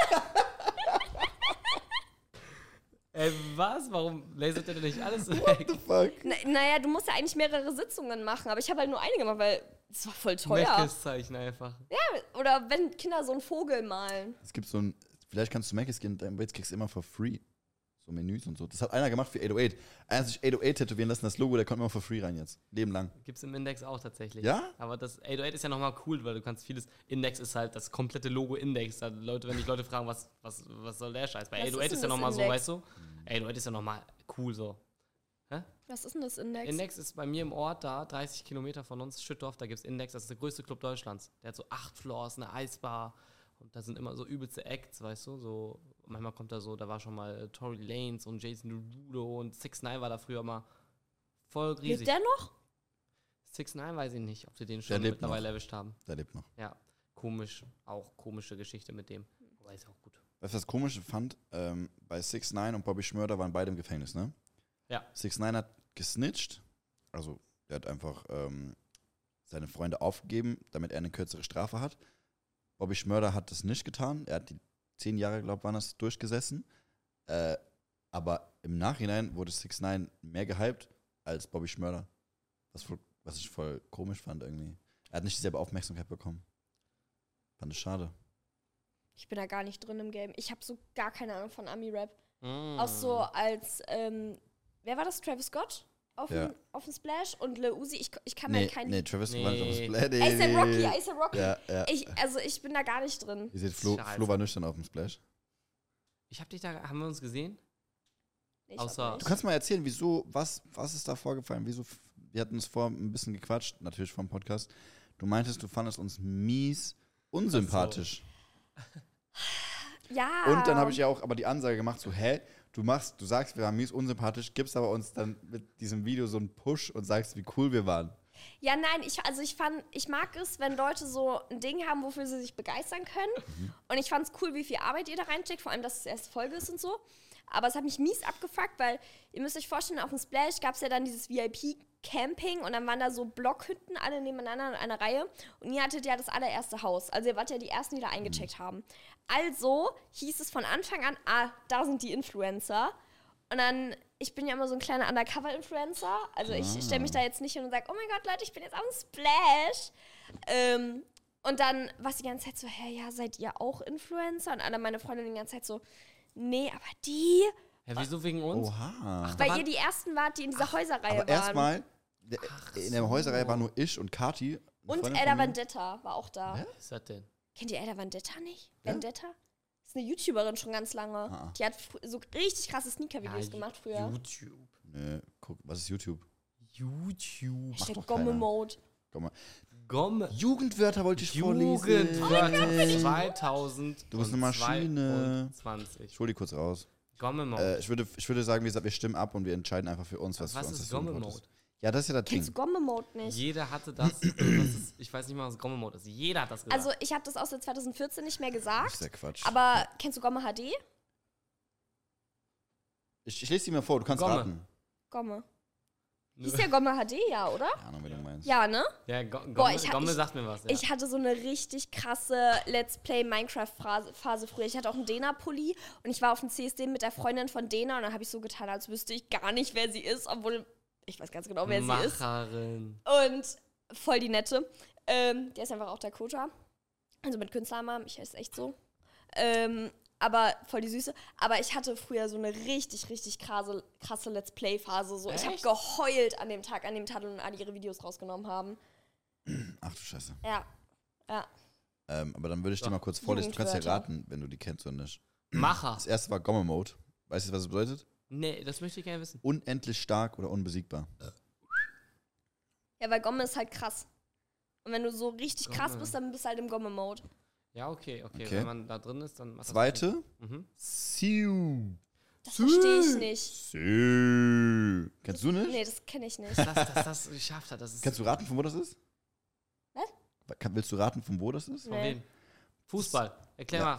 Was? Warum lasert ihr denn nicht alles weg? Fuck. Naja, du musst ja eigentlich mehrere Sitzungen machen. Aber ich habe halt nur eine gemacht, weil es war voll teuer. Meckes-Zeichen einfach. Ja, oder wenn Kinder so einen Vogel malen. Es gibt so ein, vielleicht kannst du Macis gehen, dein Bates kriegst du immer for free. So Menüs und so. Das hat einer gemacht für 808. Einer hat sich 808 tätowieren lassen, das Logo, der kommt immer for free rein jetzt. Leben lang. Gibt's im Index auch tatsächlich. Ja? Aber das 808 ist ja nochmal cool, weil du kannst vieles. Index ist halt das komplette Logo Index. Da Leute, wenn dich Leute fragen, was soll der Scheiß? Bei Was 808 ist ist denn ja nochmal das so, Index? weißt du? 808 ist ja nochmal cool so. Was ist denn das Index? Index ist bei mir im Ort da, 30 Kilometer von uns, Schüttorf, da gibt's Index, das ist der größte Club Deutschlands. Der hat so 8 Floors, eine Eisbar und da sind immer so übelste Acts, weißt du, so, manchmal kommt da so, da war schon mal Tory Lanez und Jason Derulo und 6ix9ine war da früher mal voll riesig. Lebt der noch? 6ix9ine weiß ich nicht, ob sie den Der schon lebt mittlerweile noch. erwischt haben. Der lebt noch. Ja, komisch, auch komische Geschichte mit dem, aber ist auch gut. Weißt du, was Komische fand? Bei 6ix9ine und Bobby Schmörder waren beide im Gefängnis, ne? Ja. 6ix9ine hat gesnitcht. Also, der hat einfach seine Freunde aufgegeben, damit er eine kürzere Strafe hat. Bobby Schmörder hat das nicht getan. Er hat die 10 Jahre, glaube ich, waren das, durchgesessen. Aber im Nachhinein wurde 6ix9ine mehr gehypt als Bobby Schmörder. Was ich voll komisch fand irgendwie. Er hat nicht dieselbe Aufmerksamkeit bekommen. Fand ich schade. Ich bin da gar nicht drin im Game. Ich habe so gar keine Ahnung von Ami-Rap. Mm. Auch so als, wer war das? Travis Scott? Auf Ja. dem Splash und Lil Uzi. Ich kann mir keinen... Nee, Travis Nee. war nicht auf dem Splash. A$AP Rocky. Ja. Ich bin da gar nicht drin. Ihr seht, Flo Scheiße. war nüchtern auf dem Splash. Haben wir uns gesehen? Ich Außer- auch Du nicht. kannst mal erzählen, was ist da vorgefallen? Wir hatten uns vor ein bisschen gequatscht, natürlich vom Podcast. Du meintest, du fandest uns mies unsympathisch. Ja. Und dann habe ich ja auch aber die Ansage gemacht, so, du sagst, wir waren mies unsympathisch, gibst aber uns dann mit diesem Video so einen Push und sagst, wie cool wir waren. Ja, nein, ich mag es, wenn Leute so ein Ding haben, wofür sie sich begeistern können. Und ich fand es cool, wie viel Arbeit ihr da reinsteckt, vor allem, dass es die erste Folge ist und so. Aber es hat mich mies abgefuckt, weil ihr müsst euch vorstellen, auf dem Splash gab es ja dann dieses VIP-Camping und dann waren da so Blockhütten, alle nebeneinander in einer Reihe. Und ihr hattet ja das allererste Haus. Also ihr wart ja die Ersten, die da eingecheckt haben. Also hieß es von Anfang an, da sind die Influencer. Und dann, ich bin ja immer so ein kleiner Undercover-Influencer. Also ich stelle mich da jetzt nicht hin und sage, oh mein Gott, Leute, ich bin jetzt auf dem Splash. Und dann war es die ganze Zeit so, ja, seid ihr auch Influencer? Und alle meine Freunde die ganze Zeit so, nee, aber die, Ja, wieso wegen uns? Oha. weil waren- ihr die Ersten wart, die in dieser Häuserreihe Aber waren. erstmal, in der Häuserreihe war nur ich und Kati. eine Und Freundin Ada von mir. Vendetta war auch da. Was ist das denn? Kennt ihr Ada Vendetta nicht? Ja. Vendetta? Ist eine YouTuberin schon ganz lange. Ah. Die hat so richtig krasse Sneaker-Videos gemacht früher. YouTube. Nee, guck, was ist YouTube? YouTube. Macht Hashtag doch Gomme keiner. Mode. Komm mal. Gomme. Jugendwörter wollte ich vorlesen. Jugendwörter 2022. Du bist eine Maschine. Ich hol die kurz raus. Gomme Mode. Ich würde sagen, wir stimmen ab und wir entscheiden einfach für uns, was für Was uns ist das Gomme Jugendwort Mode? ist. Ja, das ist ja das Kennst du Ding. Gomme Mode nicht? Jeder hatte das. Ich weiß nicht mal, was Gomme Mode ist. Jeder hat das gesagt. Also ich habe das auch seit 2014 nicht mehr Das gesagt. ist ja Quatsch. Aber kennst du Gomme HD? Ich lese die mal vor, du kannst Gomme. raten. Gomme. Hieß ja Gomme HD, ja, oder? Keine Ahnung, wie du meinst. Ja, ne? Ja, Boah, Gomme sagt mir was. Ja. Ich hatte so eine richtig krasse Let's Play Minecraft-Phase früher. Ich hatte auch einen Dena-Pulli und ich war auf dem CSD mit der Freundin von Dena und dann habe ich so getan, als wüsste ich gar nicht, wer sie ist, obwohl ich weiß ganz genau, wer sie ist. Macherin. Und voll die Nette. Der ist einfach auch Dakota. Also mit Künstlernamen, ich heiße echt so. Aber voll die Süße. Aber ich hatte früher so eine richtig, richtig krasse Let's Play-Phase. So. Ich habe Echt? geheult an dem Tag, an dem Tadel und Adi ihre Videos rausgenommen haben. Ach du Scheiße. Ja. Aber dann würde ich dir mal kurz vorlesen. Du kannst ja Jugendwörter. raten, wenn du die kennst oder nicht. Macher. Das erste war Gomme-Mode. Weißt du, was es bedeutet? Nee, das möchte ich gerne wissen. Unendlich stark oder unbesiegbar. Ja, weil Gomme ist halt krass. Und wenn du so richtig krass Gomme. bist, dann bist du halt im Gomme-Mode. Ja, okay. Okay. Wenn man da drin ist, dann macht das Zweite. Sinn. Mhm. Siu. Das verstehe ich nicht. Siu. Kennst du nicht? Nee, das kenne ich nicht. Dass das geschafft hat, das ist Kannst du raten, von wo das ist? Was? Willst du raten, von wo das ist? von Nee. wem? Fußball. Erklär Ja. mal.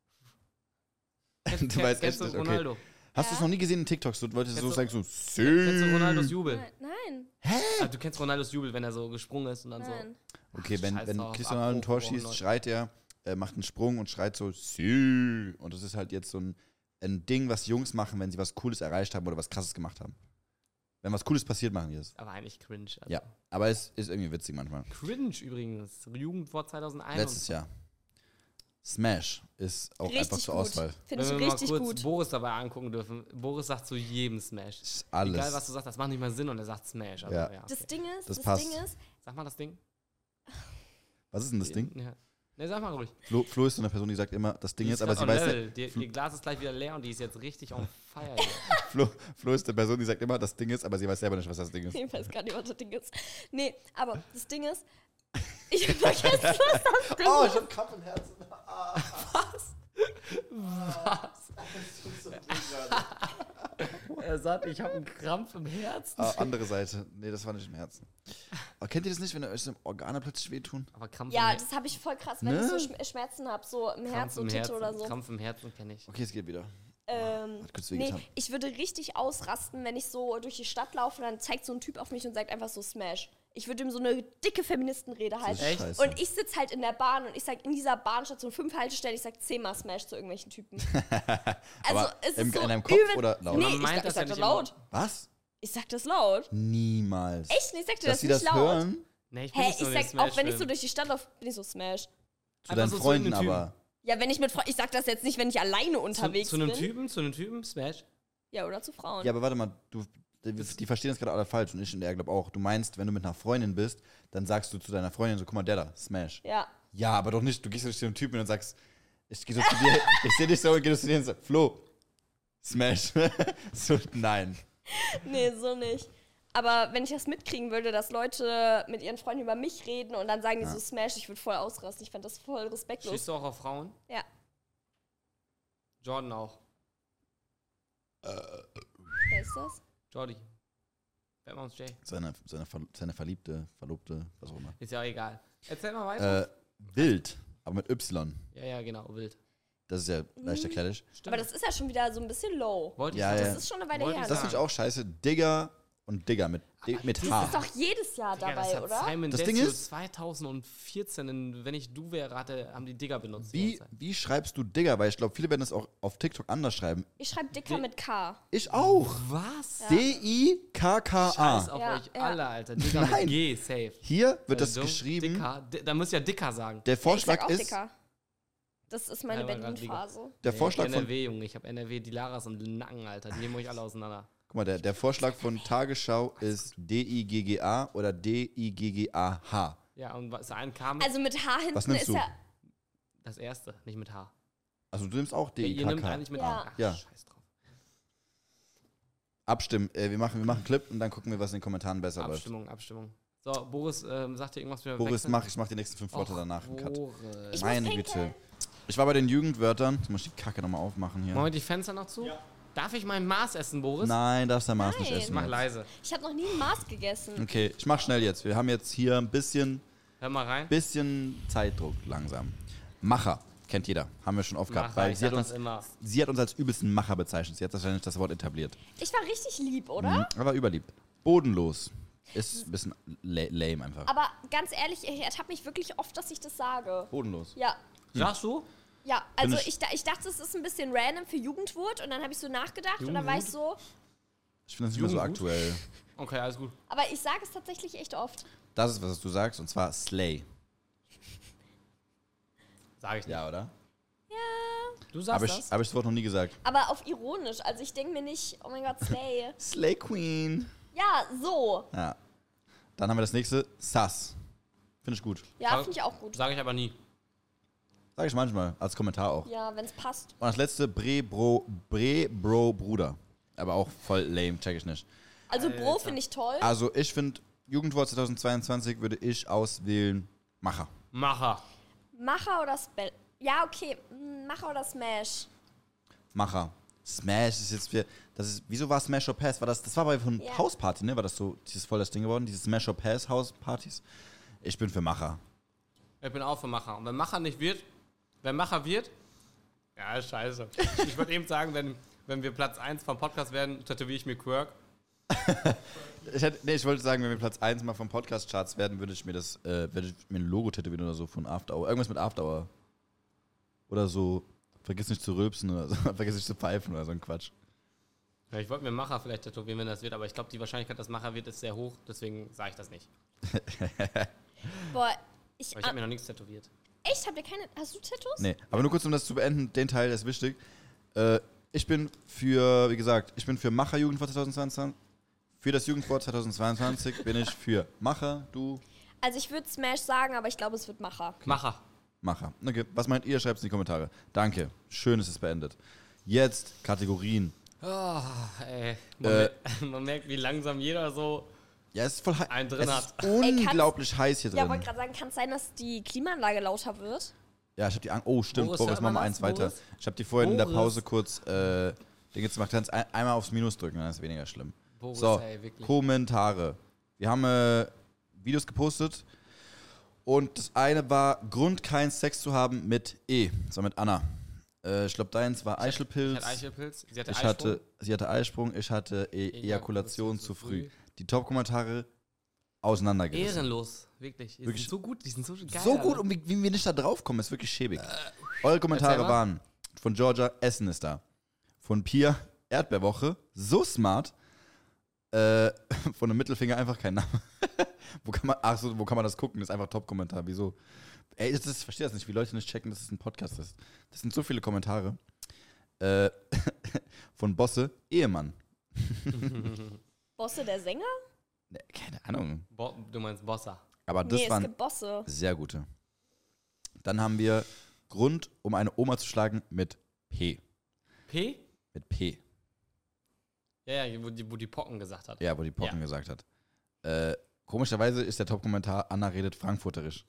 Du weißt Kennst echt du nicht, okay. Ronaldo? Hast du es noch nie gesehen in TikToks? Du wolltest so Kennst sagen, so Kennst du Ronaldos Jubel? Nein. Ah, du kennst Ronaldos Jubel, wenn er so gesprungen ist und dann Nein. Okay, wenn Scheiß drauf, Cristiano Ronaldo ein Tor Abbruch, schießt, Leute. schreit er, macht einen Sprung und schreit so, Sü. Und das ist halt jetzt so ein Ding, was Jungs machen, wenn sie was Cooles erreicht haben oder was Krasses gemacht haben. Wenn was Cooles passiert, machen die das. so. Aber eigentlich cringe. Also. Ja, aber es ist irgendwie witzig manchmal. Cringe übrigens. Jugendwort 2001. Letztes Jahr. Smash ist auch einfach zur Auswahl. Finde ich Wenn wir mal richtig kurz gut. Boris dabei angucken dürfen. Boris sagt zu jedem Smash. Ist alles. Egal, was du sagst, das macht nicht mal Sinn und er sagt Smash. Also, Ja. ja, okay. Das Ding ist, Das passt. Sag mal das Ding. Was ist denn das Ding? Ja. Ne, sag mal ruhig. Flo ist so eine Person, die sagt immer, das Ding Die ist, aber grad sie on weiß Level. Ihr Glas ist gleich wieder leer und die ist jetzt richtig on fire. Flo ist eine Person, die sagt immer, das Ding ist, aber sie weiß selber nicht, was das Ding ist. Ich weiß gar nicht, was das Ding ist. Nee, aber das Ding ist, ich hab vergessen, was das Ding ist. hab Krampf im Herzen. Er sagt, ich habe einen Krampf im Herzen. Andere Seite. Nee, das war nicht im Herzen. Aber kennt ihr das nicht, wenn euch so Organe plötzlich wehtun? Aber Krampf Ja, im das habe ich voll krass, wenn Ne? ich so Schmerzen habe, so im Herz, so Titte oder so. Krampf im Herzen kenne ich. Okay, es geht wieder. Hat kurz Nee, wehgetan. ich würde richtig ausrasten, wenn ich so durch die Stadt laufe und dann zeigt so ein Typ auf mich und sagt einfach so Smash. Ich würde ihm so eine dicke Feministenrede halten. ist scheiße. Und ich sitze halt in der Bahn und ich sag in dieser Bahnstation 5 Haltestellen, ich sag 10-mal Smash zu irgendwelchen Typen. Also Aber es in ist so deinem Kopf übel. oder laut? Nee, Man ich meint sag das ja das nicht laut. Was? Ich sag das laut. Niemals. Echt? Nee, ich sag dir Dass das sie nicht das laut. hören? Nee, ich bin Hä, nicht so ich in sag den auch, wenn ich so Smash-Film. durch die Stadt laufe, bin ich so Smash. Zu Einfach deinen so zu Freunden irgendeinem aber. Ja, wenn ich mit ich sag das jetzt nicht, wenn ich alleine unterwegs zu einem bin. Typen, Smash. Ja, oder zu Frauen. Ja, aber warte mal, die verstehen das gerade alle falsch und ich und er glaube auch. Du meinst, wenn du mit einer Freundin bist, dann sagst du zu deiner Freundin so, guck mal, der da, Smash. Ja. Ja, aber doch nicht, du gehst zu dem Typen und sagst, ich gehe so zu dir, ich sehe dich so und gehe zu dir und sag, Flo, Smash. So, nein. Nee, so nicht. Aber wenn ich das mitkriegen würde, dass Leute mit ihren Freunden über mich reden und dann sagen die so Smash, ich würde voll ausrasten. Ich fand das voll respektlos. Stehst du auch auf Frauen? Ja. Jordan auch. Wer ist das? Jordi. Batman's Jay. Seine Verliebte, Verlobte, was auch immer. Ist ja auch egal. Erzähl mal weiter. Wild, aber mit Y. Ja, genau, wild. Das ist ja leicht erklärlich. Stimmt. Aber das ist ja schon wieder so ein bisschen low. Wollte ich Ja, sagen. ja. Das ist schon eine Weile Wollte her. ich Das ne? finde ich auch scheiße. Digger und Digger mit Das H. ist doch jedes Jahr Ja, das dabei, hat oder? Simon Das Ding Desio ist- 2014, Wenn ich du wäre, haben die Digger benutzt. die Wie, ganze Zeit. wie schreibst du Digger? Weil ich glaube, viele werden das auch auf TikTok anders schreiben. Ich schreibe dicker mit K. Ich auch. Was? D-I-K-K-A. Scheiß auf Ja, euch ja. alle, Alter. Digger Nein. mit G, safe. Hier wird das Also, geschrieben. Dicker. Da muss ja Dicker sagen. Der Ich sag Vorschlag auch ist, dicker. Das ist meine Ja, aber grad Berlin-Phase. der Nee, Vorschlag von, NRW, Junge. Ich habe NRW, die Laras und Nacken, Alter. Die nehmen euch alle auseinander. guck mal, der Vorschlag von Tagesschau ist D-I-G-G-A oder D-I-G-G-A-H. Ja, und was ein kam Also mit H Was hinten nimmst ist du? ja. das erste, nicht mit H. Also du nimmst auch Ihr nehmt D-I-K-K. eigentlich mit Ja. H. Ach, Ja. Scheiß drauf. Abstimmen. Wir machen einen Clip und dann gucken wir, was in den Kommentaren besser läuft. Abstimmung. So, Boris, sagt dir irgendwas für Boris, ich mach die nächsten 5 Wörter danach im Cut. Boris. Ich Meine muss Güte. pinkeln. Ich war bei den Jugendwörtern. Jetzt muss ich die Kacke nochmal aufmachen hier. Machen wir die Fenster noch zu? Ja. Darf ich mein Maß essen, Boris? Nein, darfst der Maß nicht Nein. essen. Mach jetzt. leise. Ich habe noch nie ein Maß gegessen. Okay, ich mach schnell jetzt. Wir haben jetzt hier ein bisschen Hör mal rein. Zeitdruck langsam. Macher. Kennt jeder. Haben wir schon oft gehabt. Macher, Weil ich sie sag hat, das uns, immer. sie hat uns als übelsten Macher bezeichnet. Sie hat wahrscheinlich das Wort etabliert. Ich war richtig lieb, oder? Aber überlieb. Bodenlos. Ist ein bisschen lame einfach. Aber ganz ehrlich, ich ertappe mich wirklich oft, dass ich das sage. Bodenlos. Ja. Sagst du? Ja, also Find ich dachte, es ist ein bisschen random für Jugendwort und dann habe ich so nachgedacht und dann war ich so, Ich finde das nicht mehr so Jugendgut? aktuell. Okay, alles gut. aber ich sage es tatsächlich echt oft. Das ist, was du sagst, und zwar Slay. Sag ich nicht. Ja, oder? Du sagst Habe ich, das? hab ich das Wort noch nie gesagt. Aber auf ironisch, also ich denke mir nicht, oh mein Gott, Slay. Slay Queen. Ja, so. Ja. Dann haben wir das nächste, Sass. Finde ich gut. Ja, Sag- finde ich auch gut. Sag ich aber nie. Sag ich manchmal, als Kommentar auch. Ja, wenn es passt. Und das letzte, Bro, Bruder. Aber auch voll lame, check ich nicht. Also Bro finde ich toll. Also ich finde, Jugendwort 2022 würde ich auswählen Macher. Macher. Macher oder Spell? Ja, okay. Macher oder Smash? Macher. Smash ist jetzt für, das ist, wieso war Smash or Pass? Das war bei von Ja. Hausparty, ne? War das so, dieses voll das Ding geworden, diese Smash or Pass Hauspartys? Ich bin für Macher. Ich bin auch für Macher. Und wenn Macher nicht wird, wenn Macher wird, ja, scheiße. Ich würde eben sagen, wenn wir Platz 1 vom Podcast werden, tätowiere ich mir Quirk. Ich wollte sagen, wenn wir Platz 1 mal vom Podcast-Charts werden, würde ich mir ein Logo tätowieren oder so von After Hour. Irgendwas mit After Hour. Oder so, vergiss nicht zu rülpsen oder so, vergiss nicht zu pfeifen oder so ein Quatsch. Ja, ich wollte mir Macher vielleicht tätowieren, wenn das wird, aber ich glaube, die Wahrscheinlichkeit, dass Macher wird, ist sehr hoch, deswegen sage ich das nicht. Boah, Aber ich habe mir noch nichts tätowiert. echt, habt ihr keine, hast du Tattoos? Nee, aber nur kurz, um das zu beenden, den Teil ist wichtig. Ich bin für, wie gesagt, ich bin für Macher Jugendwort 2022. Für das Jugendwort 2022 bin ich für Macher, du, Also ich würde Smash sagen, aber ich glaube, es wird Macher. Macher. Macher. Okay, was meint ihr? Schreibt es in die Kommentare. Danke. Schön, ist es beendet. Jetzt Kategorien. Oh, ey. Man merkt, wie langsam jeder so Ja, es ist voll heiß. einen drin Es hat. ist unglaublich heiß hier Ja, drin. wollte gerade sagen, kann es sein, dass die Klimaanlage lauter wird? Ja, ich hab die Angst. Oh, stimmt. Boris, Boris, hört mach man mal das? eins weiter. Boris? Ich habe die vorhin in der Boris? Pause kurz Dinge gemacht. Kannst einmal aufs Minus drücken, dann ist es weniger schlimm. Boris, So, ey, wirklich. Kommentare. Wir haben Videos gepostet. Und das eine war, Grund, keinen Sex zu haben mit E. Das war mit Anna. Ich glaube, deins war Eichelpilz. Ich hatte Eichelpilz. Sie hatte Sie Eisprung. hatte Eisprung, ich hatte Ejakulation zu früh. Die Top-Kommentare auseinandergerissen. Ehrenlos, wirklich. Die Wirklich sind so gut, die sind so geil. So gut, Alter. und wie wir nicht da drauf kommen, ist wirklich schäbig. Eure Kommentare erzähl mal. waren von Georgia, Essen ist da. Von Pia, Erdbeerwoche, so smart. Von dem Mittelfinger einfach kein Name. wo kann man das gucken? Das ist einfach Top-Kommentar. Wieso? Ey, ich verstehe das nicht, wie Leute nicht checken, dass es ein Podcast ist. Das sind so viele Kommentare. Von Bosse, Ehemann. Bosse der Sänger? Ne, keine Ahnung. Du meinst Bossa. Aber das Nee, es waren gibt Bosse. sehr gute. Dann haben wir Grund, um eine Oma zu schlagen, mit P. P? Mit P. Ja, ja, wo die Pocken gesagt hat. Ja, wo die Pocken Ja. gesagt hat. Komischerweise ist der Top-Kommentar, Anna redet frankfurterisch.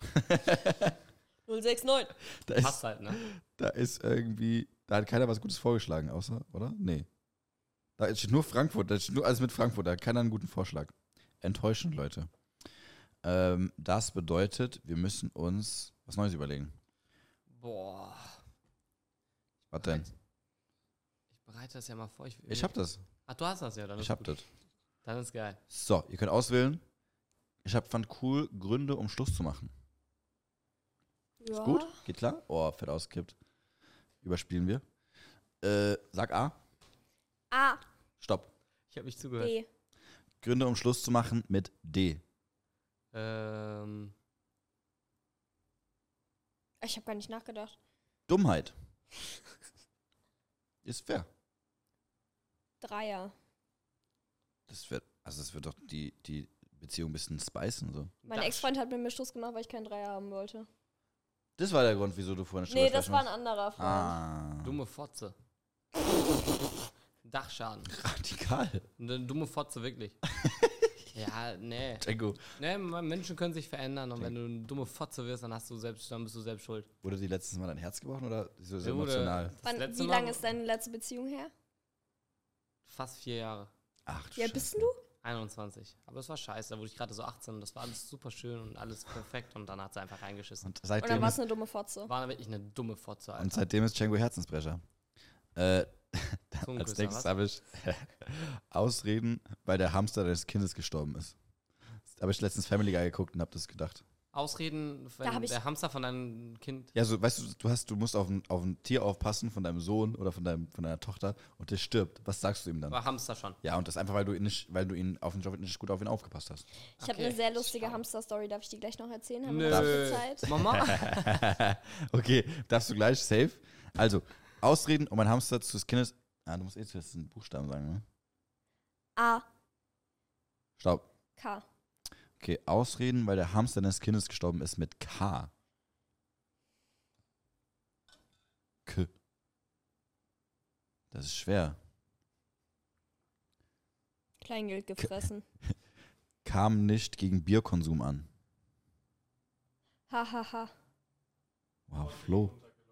069. Da Passt ist, halt, ne? da ist irgendwie, da hat keiner was Gutes vorgeschlagen, außer, oder? Nee. Da steht nur Frankfurt, da steht nur alles mit Frankfurt, da hat keiner einen guten Vorschlag. Enttäuschend, Leute. Das bedeutet, wir müssen uns was Neues überlegen. Boah. Was denn? Ich bereite das ja mal vor. Ich hab das. Ach, du hast das ja. Dann Ich ist hab gut. das. Dann ist geil. So, ihr könnt auswählen. Fand cool, Gründe, um Schluss zu machen. Ja. Ist gut? Geht klar? Oh, fett ausgekippt. Überspielen wir. Sag A. A, Stopp. Ich habe nicht zugehört. B. Gründe, um Schluss zu machen mit D. Ich habe gar nicht nachgedacht. Dummheit. Ist fair. Dreier. Das wird doch die Beziehung ein bisschen spicen. So. Mein Das- Ex-Freund hat mit mir Schluss gemacht, weil ich keinen Dreier haben wollte. Das war der Grund, wieso du vorhin Nee, das war ein anderer Freund. Ah. Dumme Fotze. Dachschaden. Radikal. Eine dumme Fotze, wirklich. Ja, nee. Django. Nee, Menschen können sich verändern und wenn du eine dumme Fotze wirst, dann bist du selbst schuld. Wurde die letztes Mal dein Herz gebrochen oder so Ja, emotional? Das letzte Wie Mal lange ist deine letzte Beziehung her? Fast 4 Jahre. Ach, du Wie alt bist denn du? 21. Aber das war scheiße, da wurde ich gerade so 18 und das war alles super schön und alles perfekt und dann hat sie einfach reingeschissen. Und Oder seitdem, war es ist, eine dumme Fotze? War wirklich eine dumme Fotze, Alter. und seitdem ist Django Herzensbrecher. Dann Als Zungenküsser, nächstes was? habe ich Ausreden, weil der Hamster deines Kindes gestorben ist. Da habe ich letztens Family Guy geguckt und habe das gedacht. Ausreden, Da hab wenn ich- der Hamster von deinem Kind. Ja, so, weißt du musst auf ein Tier aufpassen von deinem Sohn oder von deiner Tochter und der stirbt. Was sagst du ihm dann? War Hamster schon. Ja, und das einfach, weil du ihn auf den Job nicht gut auf ihn aufgepasst hast. Ich habe Okay. eine sehr lustige Schlau. Hamster-Story. Darf ich die gleich noch erzählen? Haben wir Nö. noch viel Zeit? Mama? Okay, darfst du gleich, safe. Also, Ausreden, um ein Hamster des Kindes. Ah, du musst zuerst einen Buchstaben sagen, ne? A, Stopp. K. Okay, Ausreden, weil der Hamster deines Kindes gestorben ist mit K. K. Das ist schwer. Kleingeld gefressen. Kam nicht gegen Bierkonsum an. Ha, ha, ha. Wow, Flo.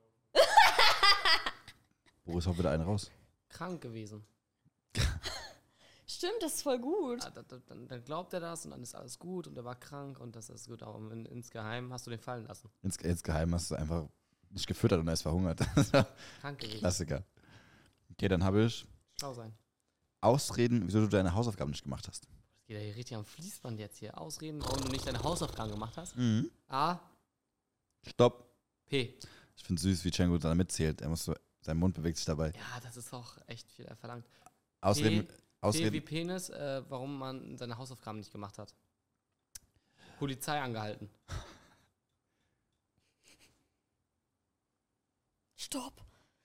Boris, hau wieder einen raus. Krank gewesen. Stimmt, das ist voll gut. Ah, dann glaubt er das und dann ist alles gut und er war krank und das ist gut. Aber insgeheim hast du den fallen lassen. Insgeheim hast du einfach nicht gefüttert und er ist verhungert. Krank gewesen. Klassiker. Okay, dann habe ich Schlau sein. Ausreden, wieso du deine Hausaufgaben nicht gemacht hast. Das geht ja hier richtig am Fließband jetzt hier. Ausreden, warum du nicht deine Hausaufgaben gemacht hast. Mhm. A, Stopp. P. Ich finde süß, wie Django da mitzählt. Sein Mund bewegt sich dabei. Ja, das ist auch echt viel verlangt. Ausreden. P wie Ausreden. Penis, warum man seine Hausaufgaben nicht gemacht hat. Polizei angehalten. Stopp.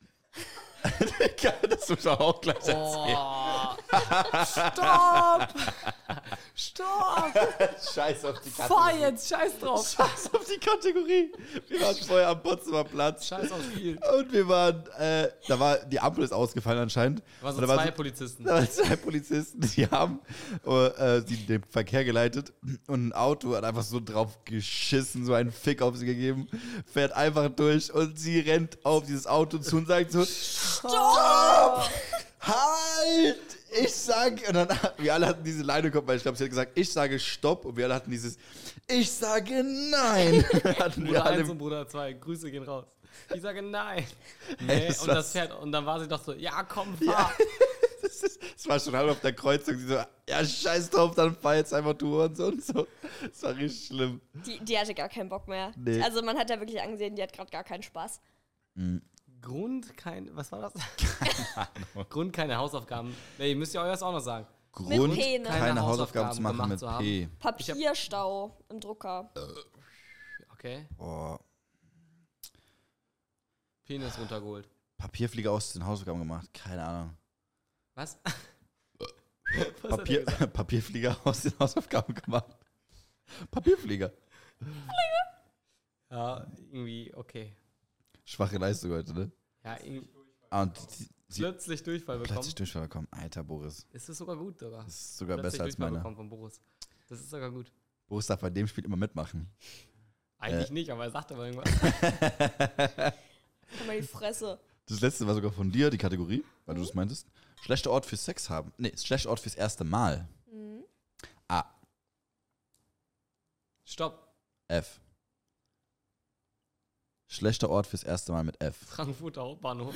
Das muss er auch gleich Oh. Stopp! Stopp! Scheiß auf die Fahr jetzt, scheiß drauf. Scheiß auf die Kategorie. Wir waren vorher am Potsdamer Platz. Scheiß aufs Spiel. Und wir waren, die Ampel ist ausgefallen anscheinend. Da waren so Und da zwei waren Polizisten. Da waren zwei Polizisten, die haben den Verkehr geleitet und ein Auto hat einfach so drauf geschissen, so einen Fick auf sie gegeben, fährt einfach durch und sie rennt auf dieses Auto zu und sagt so, Stopp! Halt! Ich sag, und dann, wir alle hatten diese Line im Kopf, weil ich glaube, sie hat gesagt, ich sage Stopp und wir alle hatten dieses, ich sage Nein. Hatten wir Bruder alle 1 und Bruder 2, Grüße gehen raus. Ich sage nein. Nee, das und war- das Pferd, und dann war sie doch so, ja komm, fahr. Das war schon halb auf der Kreuzung, die so, ja, scheiß drauf, dann fahr jetzt einfach du und so. Das war richtig schlimm. Die hatte gar keinen Bock mehr. Nee. Also man hat ja wirklich angesehen, die hat gerade gar keinen Spaß. Was war das? Grund, keine Hausaufgaben. Nee, müsst ihr euch auch noch sagen. Grund, P, ne? keine Hausaufgaben zu Hausaufgaben machen mit gemacht zu haben. P. Papierstau im Drucker. Okay, Boah, Penis runtergeholt. Papierflieger aus den Hausaufgaben gemacht, keine Ahnung. Was? Was hat er gesagt? Papierflieger aus den Hausaufgaben gemacht. Papierflieger. Ja, irgendwie, okay. Schwache Leistung heute, ne? Ja, irgendwie Und sie plötzlich Durchfall bekommen. plötzlich Durchfall bekommen. Alter, Boris. Ist das sogar gut, sogar. Das ist sogar Plötzlich besser als Durchfall meine. bekommen von Boris. Das ist sogar gut. Boris darf bei dem Spiel immer mitmachen. Eigentlich nicht, aber er sagt aber irgendwas. Komm mal die Fresse. Das letzte war sogar von dir, die Kategorie, weil du das meintest. Schlechter Ort für Sex haben. Nee, schlechter Ort fürs erste Mal. Mhm. A. Stopp. F. Schlechter Ort fürs erste Mal mit F. Frankfurter Hauptbahnhof.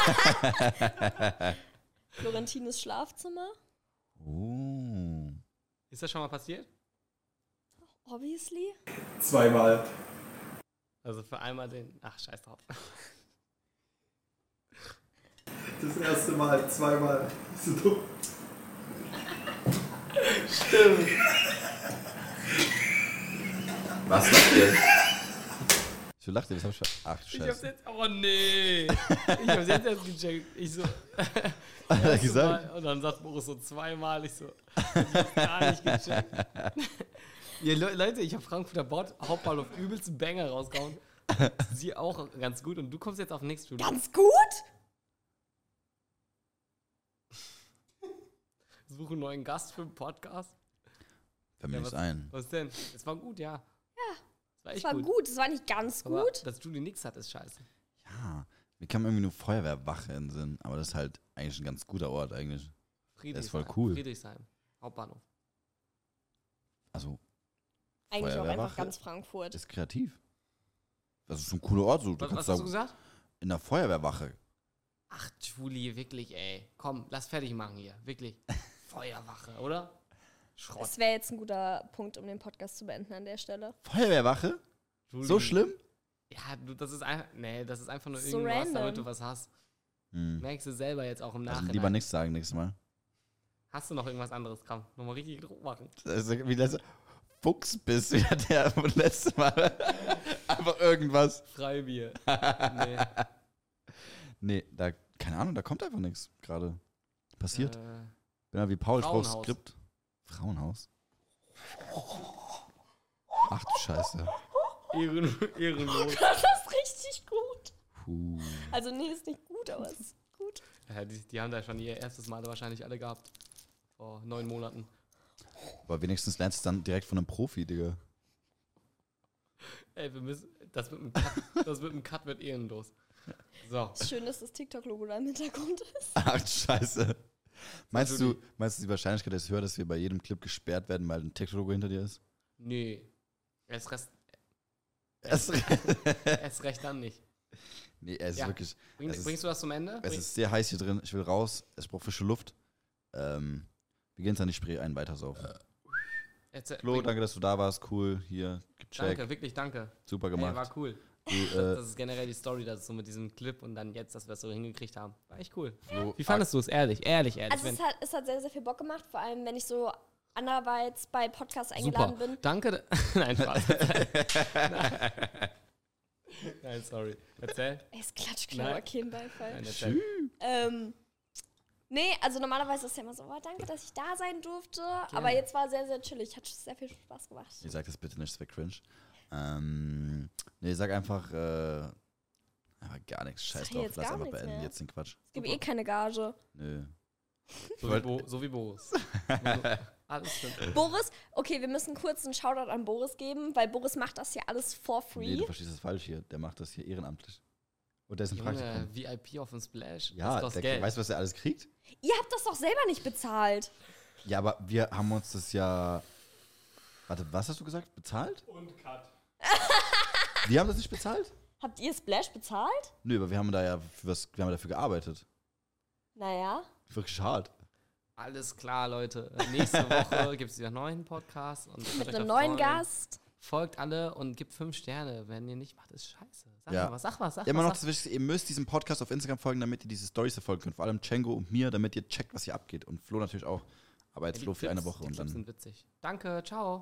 Florentines Schlafzimmer. Oh. Ist das schon mal passiert? Obviously. Zweimal. Also für einmal den. Ach, scheiß drauf. Das erste Mal, zweimal. So dumm. Was lacht ihr? Ich lachte, das hab ich schon. Ach du Ich hab's Scheiße. jetzt. Oh nee. Ich hab's jetzt erst gecheckt. Ich so. Hat er gesagt? Mal, und dann sagt Boris so zweimal. Ich so. Ich hab's gar nicht gecheckt. Ja, Leute, ich hab Frankfurter Hauptbahnhof übelsten Banger rausgehauen. Sie auch ganz gut. Und du kommst jetzt auf den nächsten Studio. Ganz gut? Suche einen neuen Gast für den Podcast. Fällt mir Ja, nichts ein. Was denn? Es war gut, ja. Es war Es echt war gut. gut. Es war nicht ganz Aber gut. dass Judy nix hat, ist scheiße. Ja, mir kam irgendwie nur Feuerwehrwache in den Sinn, aber das ist halt eigentlich ein ganz guter Ort eigentlich. Friedrichshain. ist voll cool. Friedrichshain. Hauptbahnhof. Also, Eigentlich auch einfach Feuerwehrwache ganz Frankfurt. ist kreativ. Das ist ein cooler Ort, so. Du Was kannst hast du da gesagt? in der Feuerwehrwache. Ach, Julie, wirklich, ey. Komm, lass fertig machen hier. Wirklich. Feuerwache, oder? Schrott. Das wäre jetzt ein guter Punkt, um den Podcast zu beenden an der Stelle. Feuerwehrwache? Julie. So schlimm? Ja, das ist einfach. Nee, das ist einfach nur So irgendwas, random. damit du was hast. Merkst du selber jetzt auch im Also Nachhinein. lieber nichts sagen nächstes Mal. Hast du noch irgendwas anderes? Komm, nochmal richtig Druck machen. Also, wie das Fuchs bist, wie der vom letzten Mal. Einfach irgendwas. Freibier. Nee. Nee, keine Ahnung, da kommt einfach nichts gerade. Passiert. Äh, Bin ja wie Paul, ich brauch Frauenhaus. Skript. Frauenhaus? Ach du Scheiße. Ehrenlos. Das ist richtig gut. Puh. Also nee, ist nicht gut, aber es ist gut. Ja, die haben da schon ihr erstes Mal wahrscheinlich alle gehabt. Vor 9 Monaten. Aber wenigstens lernst du es dann direkt von einem Profi, Digga. Ey, wir müssen. Das mit dem Cut wird ehrenlos. So. Ist schön, dass das TikTok-Logo da im Hintergrund ist. Ach du Scheiße. Meinst du die Wahrscheinlichkeit ist höher, dass wir bei jedem Clip gesperrt werden, weil ein TikTok-Logo hinter dir ist? Nee. Erst recht dann nicht. Nee, es ist Ja. wirklich. Bringst du das zum Ende? Es ist sehr heiß hier drin. Ich will raus. Es braucht frische Luft. Wir gehen jetzt an die Spree ein, weitersaufen. Flo, danke, dass du da warst. Cool. Hier, gecheckt. Danke, wirklich danke. Super Ey, gemacht. war cool. Das ist generell die Story, dass so mit diesem Clip und dann jetzt, dass wir es so hingekriegt haben. War echt cool. Flo, Wie fandest du es? Ehrlich. Also es hat sehr, sehr viel Bock gemacht, vor allem wenn ich so anderweitig bei Podcasts eingeladen bin. Danke. Nein, Spaß. Nein, sorry. Erzähl. Es Klatschklau, Nein. kein Beifall. Nein, erzähl. Nee, also normalerweise ist es ja immer so, oh, danke, dass ich da sein durfte. Aber jetzt war sehr, sehr chillig. Hat sehr viel Spaß gemacht. Ich sag das bitte nicht, das wäre cringe. Nee, sag einfach aber gar nichts. Scheiß Sag drauf, jetzt lass gar einfach nichts beenden mehr. jetzt den Quatsch. Es gibt eh keine Gage. Nö. So wie Boris. Alles stimmt. Boris, okay, wir müssen kurz einen Shoutout an Boris geben, weil Boris macht das hier alles for free. Nee, du verstehst das falsch hier. Der macht das hier ehrenamtlich. Und der ist ein Praktikum. Junge, VIP auf dem Splash. Ja, das kostet der Geld. weißt du, was er alles kriegt? Ihr habt das doch selber nicht bezahlt. Ja, aber wir haben uns das ja. Warte, was hast du gesagt? Bezahlt? Und Cut. Wir haben das nicht bezahlt? Habt ihr Splash bezahlt? Nö, aber wir haben da ja wir haben dafür gearbeitet. Naja. Wirklich hart. Alles klar, Leute. Nächste Woche gibt es wieder einen neuen Podcast. Und könnt Mit euch einem da neuen freuen. Gast. Folgt alle und gebt 5 Sterne. Wenn ihr nicht macht, ist scheiße. Sag Ja. mal was, sag Immer noch was. das Wichtigste, ihr müsst diesem Podcast auf Instagram folgen, damit ihr diese Storys verfolgen könnt. Vor allem Cengo und mir, damit ihr checkt, was hier abgeht. Und Flo natürlich auch. Aber jetzt Die Flo für eine Clips- Woche die und Clips dann. sind witzig. Danke, ciao.